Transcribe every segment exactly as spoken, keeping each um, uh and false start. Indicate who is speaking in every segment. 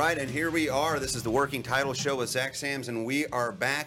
Speaker 1: right, and here we are. This is the Working Title Show with Zach Sams, and we are back.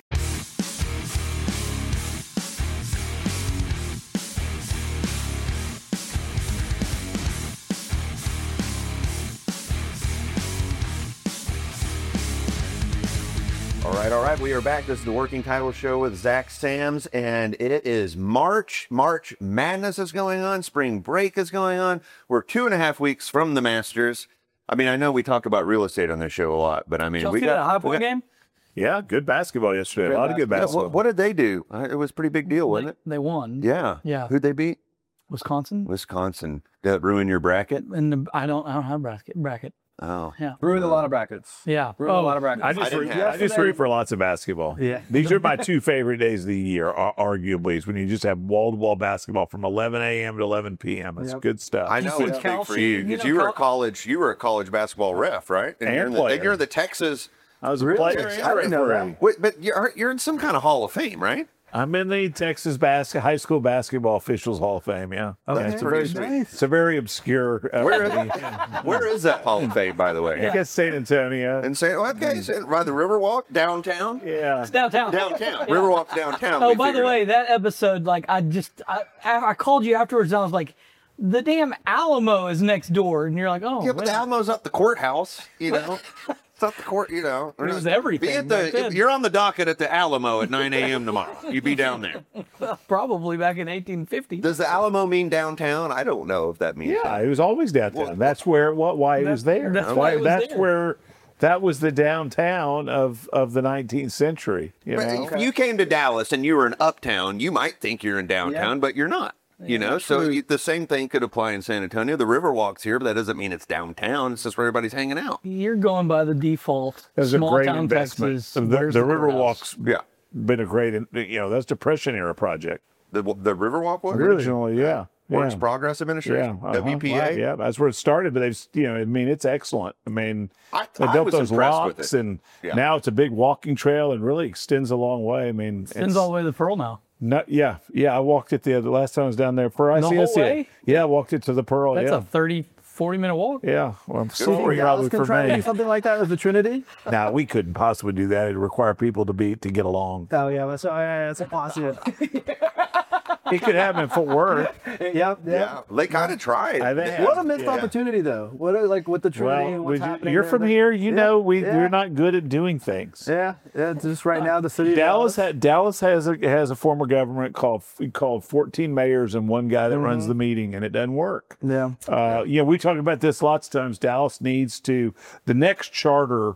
Speaker 1: All right, all right, we are back. This is the Working Title Show with Zach Sams, and it is March. March Madness is going on. Spring break is going on. We're two and a half weeks from the Masters. I mean, I know we talk about real estate on this show a lot, but I mean,
Speaker 2: Did
Speaker 1: we
Speaker 2: see
Speaker 1: got
Speaker 2: that high point
Speaker 1: got,
Speaker 2: game.
Speaker 3: Yeah, good basketball yesterday.
Speaker 2: Great
Speaker 3: a lot of good
Speaker 1: Yeah,
Speaker 3: basketball.
Speaker 1: what, what did they do? Uh, It was a pretty big deal, wasn't
Speaker 2: They,
Speaker 1: it?
Speaker 2: they won.
Speaker 1: Yeah.
Speaker 2: Yeah.
Speaker 1: Who'd they beat?
Speaker 2: Wisconsin.
Speaker 1: Wisconsin. Did that ruin your bracket?
Speaker 2: And the, I don't I don't have bracket bracket.
Speaker 1: Oh.
Speaker 2: Yeah.
Speaker 4: Ruined a lot of brackets.
Speaker 2: Yeah.
Speaker 4: Ruined
Speaker 2: Oh,
Speaker 4: a lot of brackets.
Speaker 3: I just,
Speaker 1: I
Speaker 3: root,
Speaker 1: didn't have-
Speaker 3: I just root for lots of basketball.
Speaker 4: Yeah.
Speaker 3: These are my two favorite days of the year, ar- arguably, is when you just have wall-to-wall basketball from eleven a.m. to eleven p.m. It's
Speaker 4: Yep.
Speaker 3: good stuff.
Speaker 1: I know
Speaker 2: see
Speaker 1: it's big
Speaker 2: Kelsey?
Speaker 1: for you
Speaker 2: You
Speaker 1: because
Speaker 2: know,
Speaker 1: you, were a
Speaker 2: Kel-
Speaker 1: college. You were a college basketball ref, right?
Speaker 3: And
Speaker 1: you're in the,
Speaker 3: player.
Speaker 1: you're the Texas.
Speaker 3: I was a
Speaker 4: Really?
Speaker 3: player.
Speaker 1: I
Speaker 4: didn't know that.
Speaker 3: referee.
Speaker 1: Wait, but you're you're in some kind of Hall of Fame, right?
Speaker 3: I'm in the Texas bas- High School Basketball Officials Hall of Fame, yeah.
Speaker 1: That's
Speaker 3: yeah, it's, a
Speaker 1: pretty
Speaker 3: very,
Speaker 1: sweet.
Speaker 3: it's a very obscure... Uh,
Speaker 1: Where is Where is that Hall of Fame, by the way?
Speaker 3: I guess San Antonio.
Speaker 1: And say, oh, okay, so by the Riverwalk downtown.
Speaker 3: Yeah.
Speaker 2: It's downtown.
Speaker 1: Downtown. Riverwalk downtown.
Speaker 2: Oh,
Speaker 1: we
Speaker 2: by the
Speaker 1: figured
Speaker 2: way,
Speaker 1: out.
Speaker 2: that episode, like, I just I, I called you afterwards. And I was like, the damn Alamo is next door, and you're like, oh,
Speaker 1: Yeah, but
Speaker 2: wait.
Speaker 1: the Alamo's up the courthouse, you know. It's up the court, you know.
Speaker 2: It was everything
Speaker 1: Be at
Speaker 2: back
Speaker 1: the,
Speaker 2: then.
Speaker 1: if you're on the docket at the Alamo at nine a.m. tomorrow. You be down there.
Speaker 2: probably back in eighteen fifty.
Speaker 1: Does the Alamo mean downtown? I don't know if that means
Speaker 3: Yeah, it was always downtown.
Speaker 1: Well,
Speaker 3: that's where what why it was there.
Speaker 2: that's why it was
Speaker 3: that's
Speaker 2: there.
Speaker 3: where that was the downtown of of the nineteenth century. You
Speaker 1: But
Speaker 3: know?
Speaker 1: if you came to Dallas and you were in uptown, you might think you're in downtown, but you're not. You know, so you, the same thing could apply in San Antonio. The Riverwalk's here, but that doesn't mean it's downtown. It's just where everybody's hanging out.
Speaker 2: You're going by the default.
Speaker 3: It was a
Speaker 2: small
Speaker 3: great
Speaker 2: town
Speaker 3: investment.
Speaker 2: Texas.
Speaker 3: The,
Speaker 2: Where's
Speaker 3: the
Speaker 2: courthouse?
Speaker 3: Riverwalk's
Speaker 1: Yeah.
Speaker 3: been a great, you know, that's Depression era project.
Speaker 1: The the Riverwalk was
Speaker 3: Originally, yeah.
Speaker 1: Works
Speaker 3: yeah.
Speaker 1: Progress
Speaker 3: Yeah,
Speaker 1: Administration,
Speaker 3: uh-huh.
Speaker 1: W P A.
Speaker 3: Right, yeah, that's where it started. But they've, you know, I mean, it's excellent. I mean,
Speaker 1: I-
Speaker 3: they
Speaker 1: I
Speaker 3: built
Speaker 1: was
Speaker 3: those
Speaker 1: impressed with
Speaker 3: locks,
Speaker 1: it.
Speaker 3: and
Speaker 1: Yeah.
Speaker 3: now it's a big walking trail and really extends a long way. I mean,
Speaker 2: Extends
Speaker 3: it's
Speaker 2: all the way to the Pearl now.
Speaker 3: not, yeah, yeah. I walked it the other last time I was down there for
Speaker 2: The
Speaker 3: I C S C.
Speaker 2: whole way?
Speaker 3: Yeah, I walked it to the Pearl.
Speaker 2: That's
Speaker 3: yeah,
Speaker 2: a thirty, forty minute walk.
Speaker 3: yeah. Well, I'm
Speaker 1: for
Speaker 3: sorry,
Speaker 1: you.
Speaker 3: probably
Speaker 4: Dallas can
Speaker 3: for
Speaker 4: try to
Speaker 3: me.
Speaker 4: do something like that with the Trinity.
Speaker 3: Now we couldn't possibly do that. It'd require people to be to get along.
Speaker 4: Oh yeah, that's, oh, yeah, that's a positive.
Speaker 3: It could happen in Fort Worth.
Speaker 4: yep, yep.
Speaker 1: Yeah, they kind of tried.
Speaker 3: I think-
Speaker 4: What a missed
Speaker 3: Yeah.
Speaker 4: opportunity, though. What a, like with the Trinity?
Speaker 3: Well,
Speaker 4: what's
Speaker 3: would you-
Speaker 4: happening
Speaker 3: you're
Speaker 4: there,
Speaker 3: from
Speaker 4: but-
Speaker 3: here. You
Speaker 4: yeah,
Speaker 3: know we
Speaker 4: yeah.
Speaker 3: we're not good at doing things.
Speaker 4: Yeah, yeah. Just right now, the city. of
Speaker 3: Dallas
Speaker 4: Dallas.
Speaker 3: ha- Dallas has a has a form of government called called fourteen mayors and one guy that runs the meeting, and it doesn't work.
Speaker 4: Yeah.
Speaker 3: Uh, you know, we talk about this lots of times. Dallas needs to the next charter.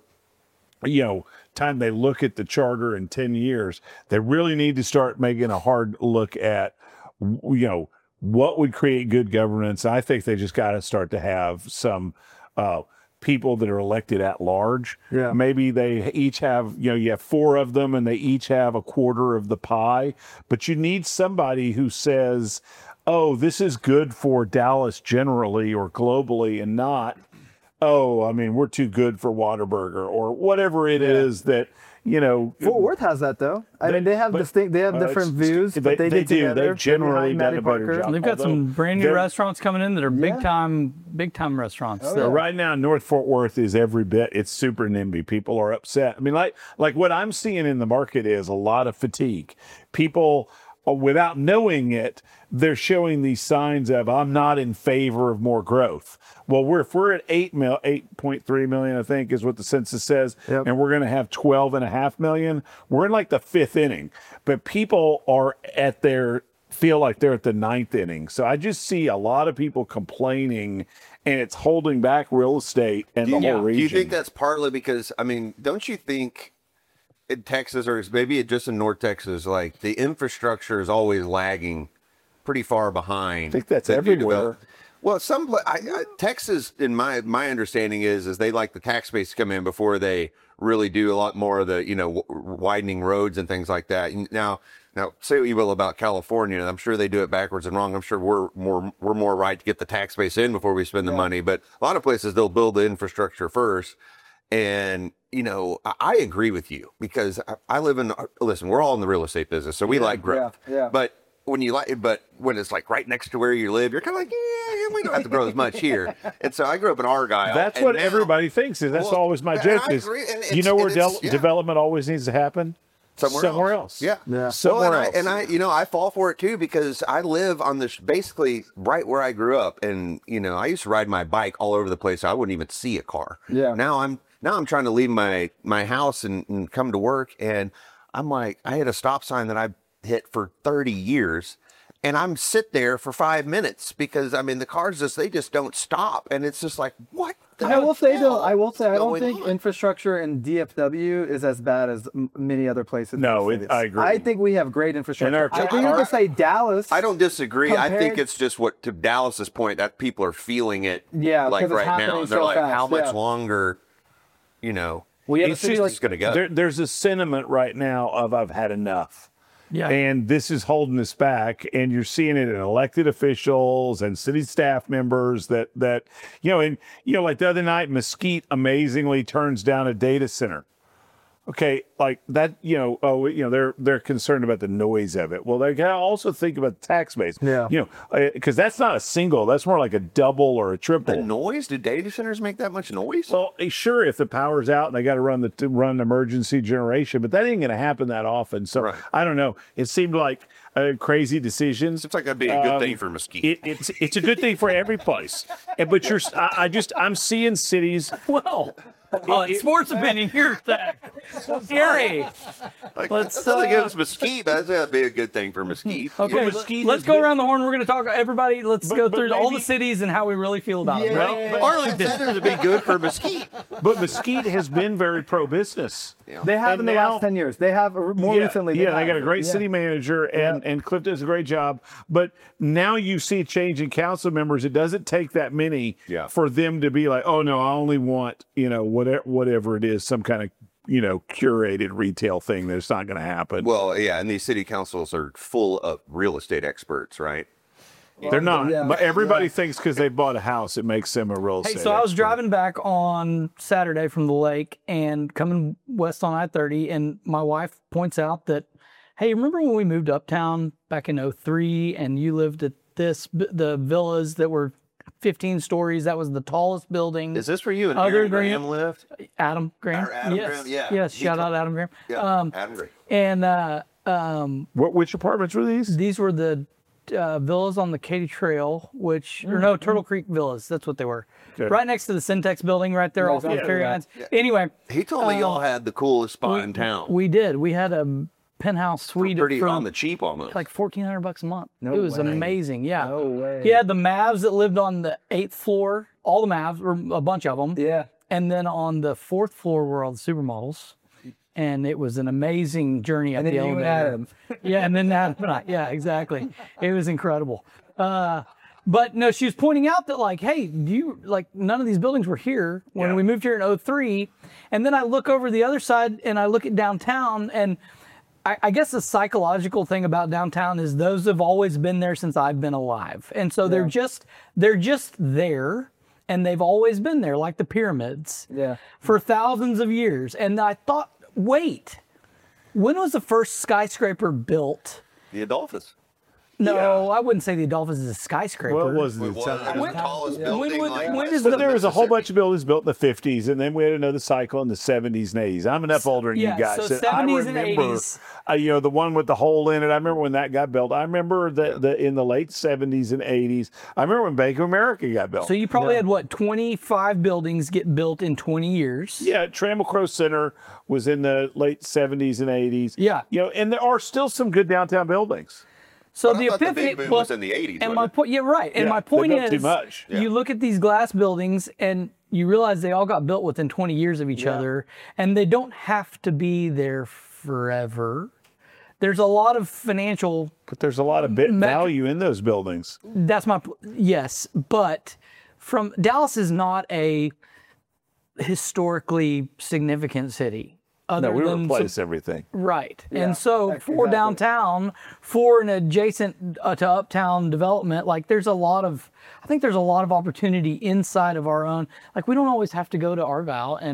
Speaker 3: You know, time they look at the charter in ten years, they really need to start making a hard look at, you know, what would create good governance. I think they just got to start to have some uh, people that are elected at large.
Speaker 4: Yeah.
Speaker 3: Maybe they each have, you know, you have four of them and they each have a quarter of the pie, but you need somebody who says, oh, this is good for Dallas generally or globally, and not, oh, I mean, we're too good for Whataburger or whatever it is that, you know.
Speaker 4: Fort Worth has that though. I mean, they have
Speaker 3: but-
Speaker 4: distinct. They have
Speaker 3: uh,
Speaker 4: different
Speaker 3: it's-
Speaker 4: views,
Speaker 3: they-
Speaker 4: but they,
Speaker 3: they
Speaker 4: get
Speaker 3: do.
Speaker 4: together.
Speaker 3: They've generally
Speaker 4: behind
Speaker 3: done
Speaker 4: Matty
Speaker 3: a better
Speaker 4: Parker.
Speaker 3: job.
Speaker 2: They've got some
Speaker 3: Although
Speaker 2: brand new
Speaker 3: they're-
Speaker 2: restaurants coming in that are big
Speaker 4: Yeah.
Speaker 2: time, big time restaurants.
Speaker 4: Oh,
Speaker 2: that-
Speaker 4: yeah.
Speaker 3: Right now, North Fort Worth is every bit. It's super NIMBY. People are upset. I mean, like like what I'm seeing in the market is a lot of fatigue. People, uh, without knowing it, they're showing these signs of I'm not in favor of more growth. Well, we're if we're at eight mil, eight point three million, I think is what the census says,
Speaker 4: Yep.
Speaker 3: and we're going to have twelve and a half million. We're in like the fifth inning, but people are at their feel like they're at the ninth inning. So I just see a lot of people complaining, and it's holding back real estate and the
Speaker 2: Yeah.
Speaker 3: whole
Speaker 2: Do
Speaker 3: region.
Speaker 1: Do you think that's partly because, I mean, don't you think in Texas or maybe just in North Texas, like the infrastructure is always lagging pretty far behind?
Speaker 3: I think that's
Speaker 1: the new
Speaker 3: everywhere.
Speaker 1: develop- Well, some pla- I, I, Texas, in my my understanding is, is they like the tax base to come in before they really do a lot more of the, you know, w- widening roads and things like that. And Now, now say what you will about California, I'm sure they do it backwards and wrong. I'm sure we're more we're more right to get the tax base in before we spend the money. But a lot of places they'll build the infrastructure first. And you know, I, I agree with you because I, I live in. Listen, we're all in the real estate business, so we like growth.
Speaker 4: yeah, yeah.
Speaker 1: But when you like, but when it's like right next to where you live, you're kind of like, yeah, we don't have to grow as much here. And so I grew up in Argyle.
Speaker 3: That's
Speaker 1: and
Speaker 3: what
Speaker 1: now-
Speaker 3: everybody thinks. Is that's
Speaker 1: Well,
Speaker 3: always my
Speaker 1: and
Speaker 3: joke.
Speaker 1: I
Speaker 3: Is
Speaker 1: agree, and
Speaker 3: you
Speaker 1: it's-
Speaker 3: know where
Speaker 1: and it's-
Speaker 3: de-
Speaker 1: yeah.
Speaker 3: development always needs to happen?
Speaker 1: somewhere,
Speaker 3: else.
Speaker 1: Yeah,
Speaker 4: Yeah.
Speaker 3: Somewhere
Speaker 1: well, and
Speaker 3: else.
Speaker 1: I, and I, you know, I fall for it too because I live on this basically right where I grew up, and you know, I used to ride my bike all over the place. I wouldn't even see a car.
Speaker 4: Yeah.
Speaker 1: Now I'm now I'm trying to leave my my house and, and come to work, and I'm like, I had a stop sign that I hit for thirty years. And I'm sit there for five minutes because I mean the cars just they just don't stop, and it's just like what. The
Speaker 4: I will say though,
Speaker 1: hell
Speaker 4: I will say I
Speaker 1: is
Speaker 4: don't
Speaker 1: going
Speaker 4: think
Speaker 1: on?
Speaker 4: infrastructure in D F W is as bad as m- many other places. in
Speaker 3: No,
Speaker 4: the
Speaker 3: it-
Speaker 4: cities.
Speaker 3: I agree.
Speaker 4: I think we have great infrastructure.
Speaker 3: our-
Speaker 4: I think you
Speaker 1: our-
Speaker 4: have to say Dallas.
Speaker 1: I don't disagree. I think
Speaker 4: compared-
Speaker 1: it's just what to Dallas's point that people are feeling it.
Speaker 4: Yeah,
Speaker 1: like
Speaker 4: 'cause it's
Speaker 1: right now,
Speaker 4: happening
Speaker 1: and they're
Speaker 4: so
Speaker 1: like,
Speaker 4: fast,
Speaker 1: how much
Speaker 4: yeah.
Speaker 1: longer? You know,
Speaker 4: We have a
Speaker 3: It's
Speaker 4: city
Speaker 3: just
Speaker 4: like
Speaker 1: it's going to go.
Speaker 3: There, there's a sentiment right now of I've had enough.
Speaker 2: Yeah.
Speaker 3: And this is holding us back, and you're seeing it in elected officials and city staff members that that you know, and you know, like the other night, Mesquite amazingly turns down a data center. Okay, like that, you know, oh, you know, they're they're concerned about the noise of it. Well, they gotta also think about the tax base.
Speaker 4: Yeah.
Speaker 3: You know, because that's not a single, that's more like a double or a
Speaker 1: the
Speaker 3: triple.
Speaker 1: noise? Do data centers make that much noise?
Speaker 3: Well, eh, sure, if the power's out and they got to run the to run emergency generation, but that ain't going to happen that often. So
Speaker 1: Right.
Speaker 3: I don't know. It seemed like uh, crazy decisions.
Speaker 1: Seems like that'd be a good
Speaker 3: Um,
Speaker 1: thing for Mesquite.
Speaker 3: It, it's it's a good thing for every place, And- but you're I, I just I'm seeing cities.
Speaker 2: Well, oh, it's sports opinion here, Zach. Scary.
Speaker 1: like,
Speaker 2: let's,
Speaker 1: that's nothing
Speaker 2: uh,
Speaker 1: against Mesquite, but that'd be a good thing for Mesquite.
Speaker 2: Okay,
Speaker 3: Well,
Speaker 2: let-
Speaker 3: Mesquite
Speaker 2: let's
Speaker 3: has
Speaker 2: go
Speaker 3: been-
Speaker 2: around the horn. We're going to talk. Everybody, let's
Speaker 3: But-
Speaker 2: go
Speaker 3: but
Speaker 2: through all the
Speaker 3: maybe-
Speaker 2: cities and how we really feel about it.
Speaker 4: Yeah.
Speaker 2: Right?
Speaker 3: But-
Speaker 1: Arlington Center would be good for Mesquite.
Speaker 3: But Mesquite has been very pro business.
Speaker 4: they have
Speaker 3: And
Speaker 4: in the
Speaker 3: now-
Speaker 4: last ten years. They have uh, more
Speaker 3: yeah,
Speaker 4: recently.
Speaker 3: Yeah, they
Speaker 4: have.
Speaker 3: got a great
Speaker 4: Yeah.
Speaker 3: city manager, and, and Cliff does a great job. But now you see a change in council members. It doesn't take that many
Speaker 1: Yeah.
Speaker 3: for them to be like, oh, no, I only want, you know, whatever, whatever it is, some kind of, you know, curated retail thing that's not going to happen.
Speaker 1: Well, yeah, and these city councils are full of real estate experts, right?
Speaker 3: They're not.
Speaker 4: yeah,
Speaker 3: But everybody
Speaker 4: yeah.
Speaker 3: thinks because they bought a house, it makes them a real
Speaker 2: Hey,
Speaker 3: estate
Speaker 2: so I was
Speaker 3: expert.
Speaker 2: driving back on Saturday from the lake and coming west on I thirty, and my wife points out that, hey, remember when we moved uptown back in oh three and you lived at this, the villas that were fifteen stories? That was the tallest building.
Speaker 1: Is this where you and
Speaker 2: Other
Speaker 1: Aaron
Speaker 2: than-
Speaker 1: Graham lived?
Speaker 2: Adam Graham.
Speaker 1: Or Adam
Speaker 2: yes.
Speaker 1: Graham, yeah.
Speaker 2: Yes,
Speaker 1: He
Speaker 2: shout
Speaker 1: told-
Speaker 2: out Adam Graham.
Speaker 1: Yeah,
Speaker 2: Um,
Speaker 1: Adam Graham.
Speaker 2: and uh, um,
Speaker 3: What, which apartments were these?
Speaker 2: these were the uh, villas on the Katy Trail, which, or no, Turtle Creek Villas. That's what they were.
Speaker 3: Okay.
Speaker 2: Right next to the Syntex building right there
Speaker 4: Yeah,
Speaker 2: off of
Speaker 4: exactly,
Speaker 2: Ferry
Speaker 4: yeah.
Speaker 2: Hines. Anyway,
Speaker 1: He told me y'all had the coolest spot in town.
Speaker 2: we did. We had a penthouse suite
Speaker 1: Pretty
Speaker 2: from
Speaker 1: on the cheap almost.
Speaker 2: like fourteen hundred bucks a month.
Speaker 4: No
Speaker 2: it was
Speaker 4: way.
Speaker 2: amazing. Yeah.
Speaker 4: No way.
Speaker 2: He had the Mavs that lived on the eighth floor, all the Mavs, or a bunch of them.
Speaker 4: Yeah.
Speaker 2: And then on the fourth floor were all the supermodels. And it was an amazing journey up
Speaker 4: And then
Speaker 2: the
Speaker 4: you and
Speaker 2: elevator.
Speaker 4: Adam.
Speaker 2: Yeah, and then Adam and I. Yeah, exactly. It was incredible. Uh, but no, she was pointing out that like, hey, do you like none of these buildings were here when
Speaker 3: Yeah.
Speaker 2: we moved here in oh three. And then I look over the other side and I look at downtown, and I, I guess the psychological thing about downtown is those have always been there since I've been alive. And so they're just they're just there, and they've always been there, like the pyramids.
Speaker 4: Yeah.
Speaker 2: For thousands of years. And I thought, wait, when was the first skyscraper built?
Speaker 1: the Adolphus.
Speaker 2: No, I wouldn't say the Adolphus is a skyscraper.
Speaker 3: Well, it wasn't
Speaker 1: It
Speaker 3: the
Speaker 1: was,
Speaker 3: time.
Speaker 1: it was the tallest building.
Speaker 2: when was-
Speaker 1: like,
Speaker 2: when
Speaker 1: west
Speaker 2: is
Speaker 1: of
Speaker 2: the-
Speaker 3: There was a whole
Speaker 1: Mississippi.
Speaker 3: bunch of buildings built in the fifties, and then we had another cycle in the seventies and eighties. I'm enough older than
Speaker 2: yeah,
Speaker 3: you guys.
Speaker 2: so
Speaker 3: that I
Speaker 2: seventies and
Speaker 3: remember,
Speaker 2: eighties.
Speaker 3: Uh, you know, the one with the hole in it. I remember when that got built. I remember the, the in the late seventies and eighties. I remember when Bank of America got built.
Speaker 2: So you probably had what, twenty-five buildings get built in twenty years?
Speaker 3: yeah, Trammell Crow Center was in the late seventies and eighties.
Speaker 2: Yeah.
Speaker 3: You know, and there are still some good downtown buildings.
Speaker 2: So
Speaker 1: But I
Speaker 2: the
Speaker 1: thought the
Speaker 2: epiphany
Speaker 1: big boom
Speaker 2: well,
Speaker 1: was in the eighties,
Speaker 2: And
Speaker 1: wasn't
Speaker 2: my
Speaker 1: it?
Speaker 2: point, yeah, right. And
Speaker 3: Yeah,
Speaker 2: my
Speaker 3: they
Speaker 2: point
Speaker 3: built too
Speaker 2: is,
Speaker 3: much.
Speaker 1: Yeah.
Speaker 2: you look at these glass buildings and you realize they all got built within twenty years of each other, and they don't have to be there forever. There's a lot of financial.
Speaker 3: But there's a lot of bit
Speaker 2: Met-
Speaker 3: value in those buildings.
Speaker 2: That's my p- yes, but from Dallas is not a historically significant city. Other
Speaker 3: No, we
Speaker 2: than some-
Speaker 3: replace everything.
Speaker 2: Right.
Speaker 4: Yeah,
Speaker 2: and so
Speaker 4: ex-
Speaker 2: for
Speaker 4: exactly.
Speaker 2: downtown, for an adjacent uh, to uptown development, like there's a lot of, I think there's a lot of opportunity inside of our own. Like we don't always have to go to Argyle and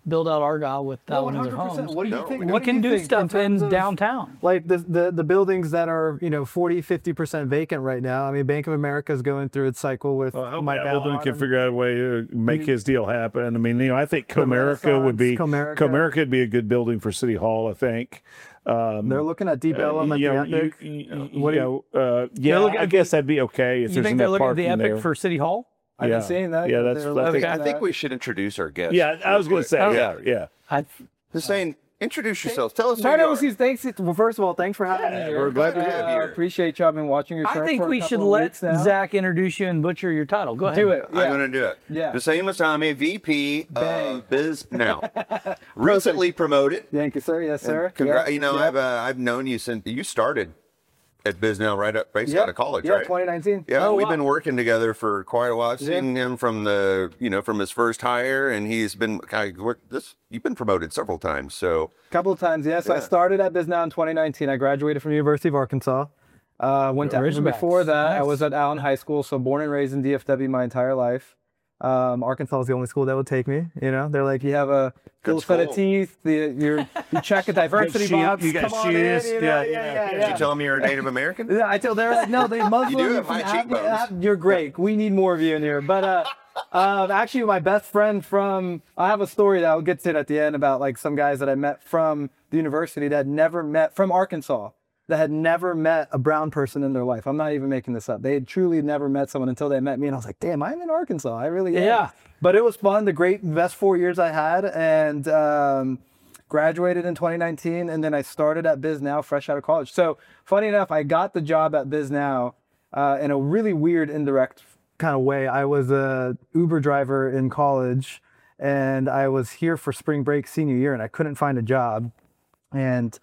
Speaker 2: build out Argyle with thousands of homes.
Speaker 4: What do you
Speaker 1: No,
Speaker 4: think?
Speaker 1: we
Speaker 2: We
Speaker 4: what
Speaker 2: can
Speaker 4: you
Speaker 2: do
Speaker 4: think
Speaker 2: stuff in
Speaker 4: terms of,
Speaker 2: downtown.
Speaker 4: Like the, the the buildings that are, you know, forty, fifty percent vacant right now. I mean, Bank of America is going through its cycle with
Speaker 3: Well, I hope
Speaker 4: Mike
Speaker 3: Alden
Speaker 4: Allen.
Speaker 3: can figure out a way to make his deal happen. I mean, you know, I think
Speaker 4: The
Speaker 3: Comerica would be
Speaker 4: Renaissance, Comerica.
Speaker 3: Comerica would be a good building for City Hall. I think. Um,
Speaker 4: They're looking at Deep Ellum at
Speaker 3: you
Speaker 4: the
Speaker 3: know, you,
Speaker 4: Epic.
Speaker 3: you,
Speaker 4: What do
Speaker 3: you know, uh, yeah,
Speaker 2: looking
Speaker 3: I
Speaker 2: at
Speaker 3: guess that'd be okay if
Speaker 2: You
Speaker 3: there's
Speaker 2: think they're
Speaker 3: enough
Speaker 2: looking at the
Speaker 3: parking
Speaker 2: Epic
Speaker 3: there.
Speaker 2: for City Hall?
Speaker 4: I've
Speaker 3: yeah.
Speaker 4: been seeing that.
Speaker 3: Yeah,
Speaker 4: They're
Speaker 3: that's-
Speaker 4: looking
Speaker 3: I think-
Speaker 4: at
Speaker 1: I think
Speaker 4: that.
Speaker 1: we should introduce our guests.
Speaker 3: Yeah, I was going to say,
Speaker 2: Okay.
Speaker 3: yeah, yeah.
Speaker 2: I,
Speaker 1: Hussein, introduce yourself. Tell us who
Speaker 4: Sorry,
Speaker 1: you
Speaker 4: that was
Speaker 1: are.
Speaker 4: these thanks. Well, first of all, thanks for having
Speaker 3: Yeah,
Speaker 4: me.
Speaker 3: we're
Speaker 4: here.
Speaker 3: glad to
Speaker 1: have you
Speaker 4: Uh,
Speaker 1: here.
Speaker 4: Appreciate you. I've been watching your show
Speaker 2: I think
Speaker 4: for a
Speaker 2: we
Speaker 4: couple
Speaker 2: should
Speaker 4: of
Speaker 2: let
Speaker 4: weeks now.
Speaker 2: Zach introduce you and butcher your title. Go ahead.
Speaker 4: do it.
Speaker 1: I'm
Speaker 4: Yeah.
Speaker 1: going to do it.
Speaker 4: Yeah.
Speaker 1: Hussein Masami, V P
Speaker 4: Bang.
Speaker 1: of Biz Now. Recently promoted.
Speaker 4: Thank you, sir. Yes, sir.
Speaker 1: Congra-
Speaker 4: Yeah.
Speaker 1: You know,
Speaker 4: Yeah.
Speaker 1: I've uh, I've known you since you started at Biz Now right up, right
Speaker 4: Yeah.
Speaker 1: out of college,
Speaker 4: Yeah,
Speaker 1: right?
Speaker 4: twenty nineteen.
Speaker 1: Yeah,
Speaker 2: Oh,
Speaker 1: we've
Speaker 2: wow.
Speaker 1: been working together for quite a while. I've
Speaker 4: Yeah.
Speaker 1: seen him from the, you know, from his first hire, and he's been kind of worked this. You've been promoted several times, so
Speaker 4: couple of times, yes. I
Speaker 1: Yeah.
Speaker 4: started at BizNow in twenty nineteen. I graduated from the University of Arkansas. Uh, went to
Speaker 2: Razorbacks.
Speaker 4: before that. I
Speaker 2: Nice.
Speaker 4: was at Allen High School, so born and raised in D F W my entire life. Um, Arkansas is the only school that would take me. You know, they're like, you have a full set of
Speaker 1: school.
Speaker 4: teeth. The, you're, you check a diversity
Speaker 3: shoe-
Speaker 4: box.
Speaker 3: you got
Speaker 4: come on in,
Speaker 3: shoes,
Speaker 4: you know,
Speaker 3: yeah,
Speaker 4: yeah,
Speaker 3: yeah.
Speaker 4: yeah,
Speaker 1: did
Speaker 4: yeah.
Speaker 1: you tell him you're a Native American?
Speaker 4: Yeah, I tell they're like, no, they Muslim.
Speaker 1: You do have
Speaker 4: from
Speaker 1: high
Speaker 4: Af-
Speaker 1: cheekbones.
Speaker 4: Af- You're great. We need more of you in here. But uh, um, actually, my best friend from I have a story that I'll get to it at the end about like some guys that I met from the university that had never met from Arkansas that had never met a brown person in their life. I'm not even making this up. They had truly never met someone until they met me, and I was like, damn, I'm in Arkansas. I really am.
Speaker 2: Yeah.
Speaker 4: But it was fun. The great best four years I had, and um, graduated in twenty nineteen, and then I started at Biz Now fresh out of college. So funny enough, I got the job at Biz Now uh, in a really weird indirect kind of way. I was a Uber driver in college, and I was here for spring break senior year, and I couldn't find a job. And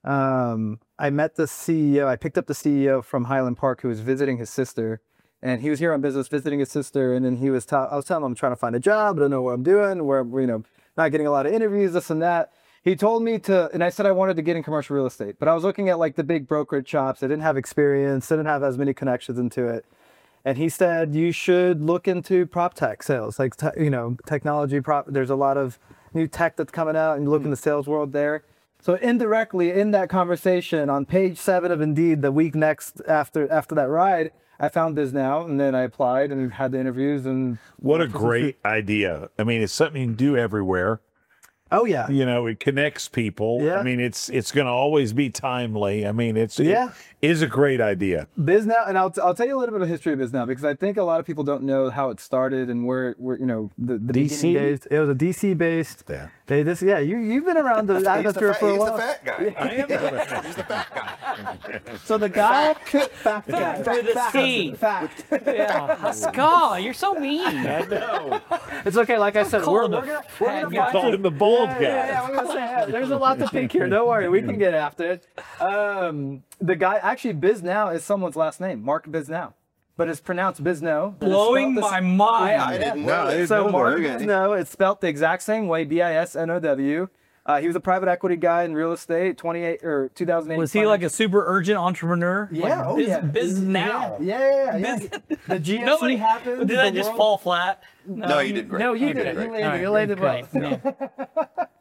Speaker 4: um, I met the C E O. I picked up the C E O from Highland Park who was visiting his sister. And he was here on business visiting his sister. And then he was, ta- I was telling him I'm trying to find a job. I don't know what I'm doing. Where, you know, not getting a lot of interviews, this and that. He told me to, and I said I wanted to get in commercial real estate. But I was looking at like the big brokerage shops. I didn't have experience, didn't have as many connections into it. And he said, you should look into prop tech sales, like, te- you know, technology prop. There's a lot of new tech that's coming out, and you look in the sales world there. So indirectly in that conversation on page seven of Indeed, the week next after after that ride, I found Biz Now, and then I applied and had the interviews. And
Speaker 3: What a great idea. I mean, it's something you can do everywhere.
Speaker 4: oh yeah,
Speaker 3: You know, it connects people.
Speaker 4: Yeah.
Speaker 3: I mean, it's it's going to always be timely. I mean, it's
Speaker 4: Yeah.
Speaker 3: it is a great idea.
Speaker 4: Biz Now, and I'll, I'll tell you a little bit of history of Biz Now because I think a lot of people don't know how it started and where, where you know, the, the
Speaker 3: D C?
Speaker 4: beginning days. It was a D C based.
Speaker 3: Yeah.
Speaker 4: They just yeah, you you've been around the
Speaker 1: He's the,
Speaker 4: atmosphere
Speaker 1: fat,
Speaker 4: for a
Speaker 1: he's the
Speaker 4: while.
Speaker 1: fat guy.
Speaker 3: I am.
Speaker 1: He's the fat guy.
Speaker 4: So the guy fact fact
Speaker 2: With a C.
Speaker 4: fact.
Speaker 2: Yeah. Pascal, you're so mean.
Speaker 3: I know.
Speaker 4: It's okay. Like I said,
Speaker 2: Call
Speaker 4: we're,
Speaker 2: him
Speaker 4: we're
Speaker 2: a
Speaker 4: gonna we're
Speaker 2: fat
Speaker 4: gonna
Speaker 2: guy.
Speaker 3: Call him the bald
Speaker 4: yeah,
Speaker 3: guy.
Speaker 4: yeah, yeah, I'm gonna say yeah, there's a lot to pick here. Don't worry, we can get after it. Um, the guy actually Biz Now is someone's last name, Mark Biz Now, but it's pronounced Biz Now. but it's
Speaker 2: Blowing
Speaker 4: spelled the-
Speaker 2: my mind.
Speaker 1: I didn't know
Speaker 3: No,
Speaker 1: that.
Speaker 3: it's
Speaker 4: So
Speaker 3: no
Speaker 4: Mark
Speaker 3: worries.
Speaker 4: Biz Now, it's spelled the exact same way, B I S N O W. Uh, he was a private equity guy in real estate, twenty-eight or two thousand eight.
Speaker 2: Was he like a super urgent entrepreneur?
Speaker 4: yeah?
Speaker 2: Like,
Speaker 4: Oh
Speaker 2: biz,
Speaker 4: yeah.
Speaker 2: Biz now.
Speaker 4: Yeah, yeah, yeah.
Speaker 2: Biz-
Speaker 4: yeah. The G F C
Speaker 2: Nobody
Speaker 4: happened.
Speaker 2: Did that
Speaker 4: the
Speaker 2: just
Speaker 4: world-
Speaker 2: fall flat?
Speaker 1: No, you did great.
Speaker 4: No, you
Speaker 1: You
Speaker 4: did.
Speaker 1: did
Speaker 4: You
Speaker 1: great.
Speaker 4: landed,
Speaker 2: All right,
Speaker 4: you landed well.
Speaker 2: great. Yeah.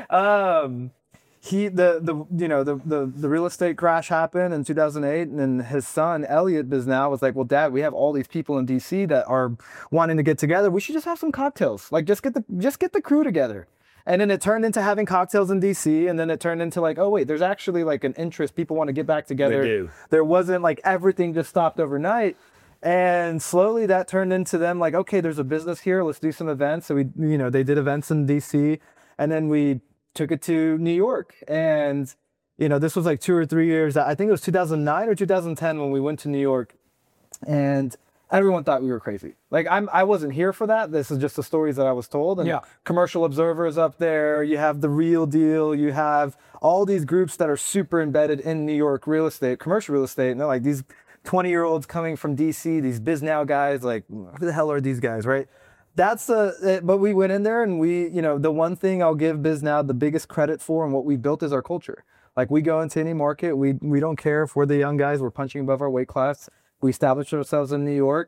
Speaker 4: um he the the you know the, the the real estate crash happened in two thousand eight, and then his son Elliot Biz Now was like, well, Dad, we have all these people in D C that are wanting to get together. We should just have some cocktails, like just get the just get the crew together. And then it turned into having cocktails in D C, and then it turned into like, oh wait, there's actually like an interest. People want to get back together.
Speaker 3: They do.
Speaker 4: There wasn't like everything just stopped overnight. And slowly that turned into them like, okay, there's a business here. Let's do some events. So we, you know, they did events in D C, and then we took it to New York. And, you know, this was like two or three years. I think it was two thousand nine or two thousand ten when we went to New York, and everyone thought we were crazy. Like I'm, I wasn't here for that. This is just the stories that I was told. And
Speaker 2: Yeah.
Speaker 4: Commercial Observers up there. You have The Real Deal. You have all these groups that are super embedded in New York real estate, commercial real estate. And they're like these twenty year olds coming from D C, these Biz Now guys, like who the hell are these guys, right? That's the, but we went in there and we, you know, the one thing I'll give Biz Now the biggest credit for and what we built is our culture. Like we go into any market, we we don't care if we're the young guys, we're punching above our weight class. We established ourselves in New York,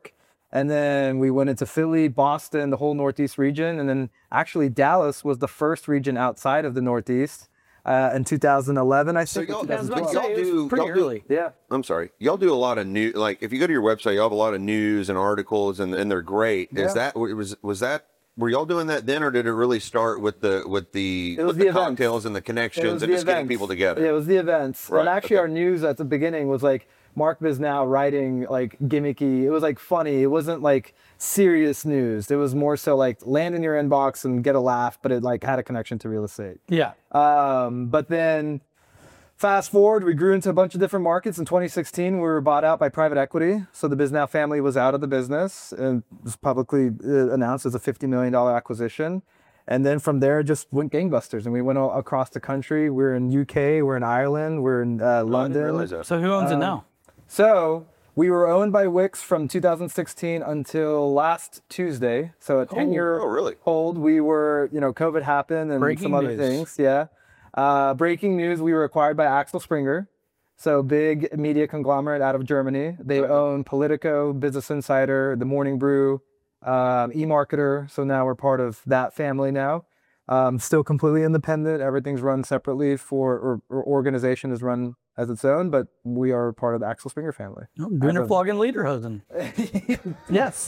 Speaker 4: And then we went into Philly, Boston, the whole Northeast region. And then actually Dallas was the first region outside of the Northeast uh, in two thousand eleven, I
Speaker 1: So
Speaker 4: think. or
Speaker 1: y'all,
Speaker 2: I was about to
Speaker 1: y'all
Speaker 2: say, it was
Speaker 1: do
Speaker 2: pretty
Speaker 1: y'all do-
Speaker 2: early.
Speaker 4: Yeah.
Speaker 1: I'm sorry. Y'all do a lot of new, like if you go to your website, you have a lot of news and articles, and and they're great.
Speaker 4: Yeah.
Speaker 1: Is that was was that? Were y'all doing that then, or did it really start with the with the
Speaker 4: It was
Speaker 1: with
Speaker 4: the
Speaker 1: the,
Speaker 4: events.
Speaker 1: cocktails and the
Speaker 4: It
Speaker 1: connections
Speaker 4: was
Speaker 1: and
Speaker 4: the
Speaker 1: just getting
Speaker 4: events.
Speaker 1: people together?
Speaker 4: Yeah, it was the events.
Speaker 1: Right,
Speaker 4: And actually
Speaker 1: okay.
Speaker 4: our news at the beginning was like Mark Bisnow writing like gimmicky. It was like funny. It wasn't like serious news. It was more so like land in your inbox and get a laugh, but it like had a connection to real estate.
Speaker 2: Yeah.
Speaker 4: Um, but then fast forward, we grew into a bunch of different markets. In twenty sixteen, we were bought out by private equity. So the Bisnow family was out of the business and was publicly uh, announced as a fifty million dollars acquisition. And then from there, just went gangbusters. And we went all across the country. We're in U K, we're in Ireland, we're in uh,
Speaker 1: I didn't
Speaker 4: London.
Speaker 1: realize that.
Speaker 2: So who owns
Speaker 4: Um,
Speaker 2: it now?
Speaker 4: So we were owned by Wix from two thousand sixteen until last Tuesday. So a ten year
Speaker 1: oh, really?
Speaker 4: hold. We were, you know, COVID happened and
Speaker 2: Breaking
Speaker 4: some other
Speaker 2: news.
Speaker 4: things. Yeah. Uh, breaking news, we were acquired by Axel Springer. So big media conglomerate out of Germany. They own Politico, Business Insider, The Morning Brew, um, eMarketer. So now we're part of that family now. Um, still completely independent. Everything's run separately for, or, or organization is run as its own, but we are part of the Axel Springer family.
Speaker 2: Oh, Gunnar Flog and Lederhosen. Yes.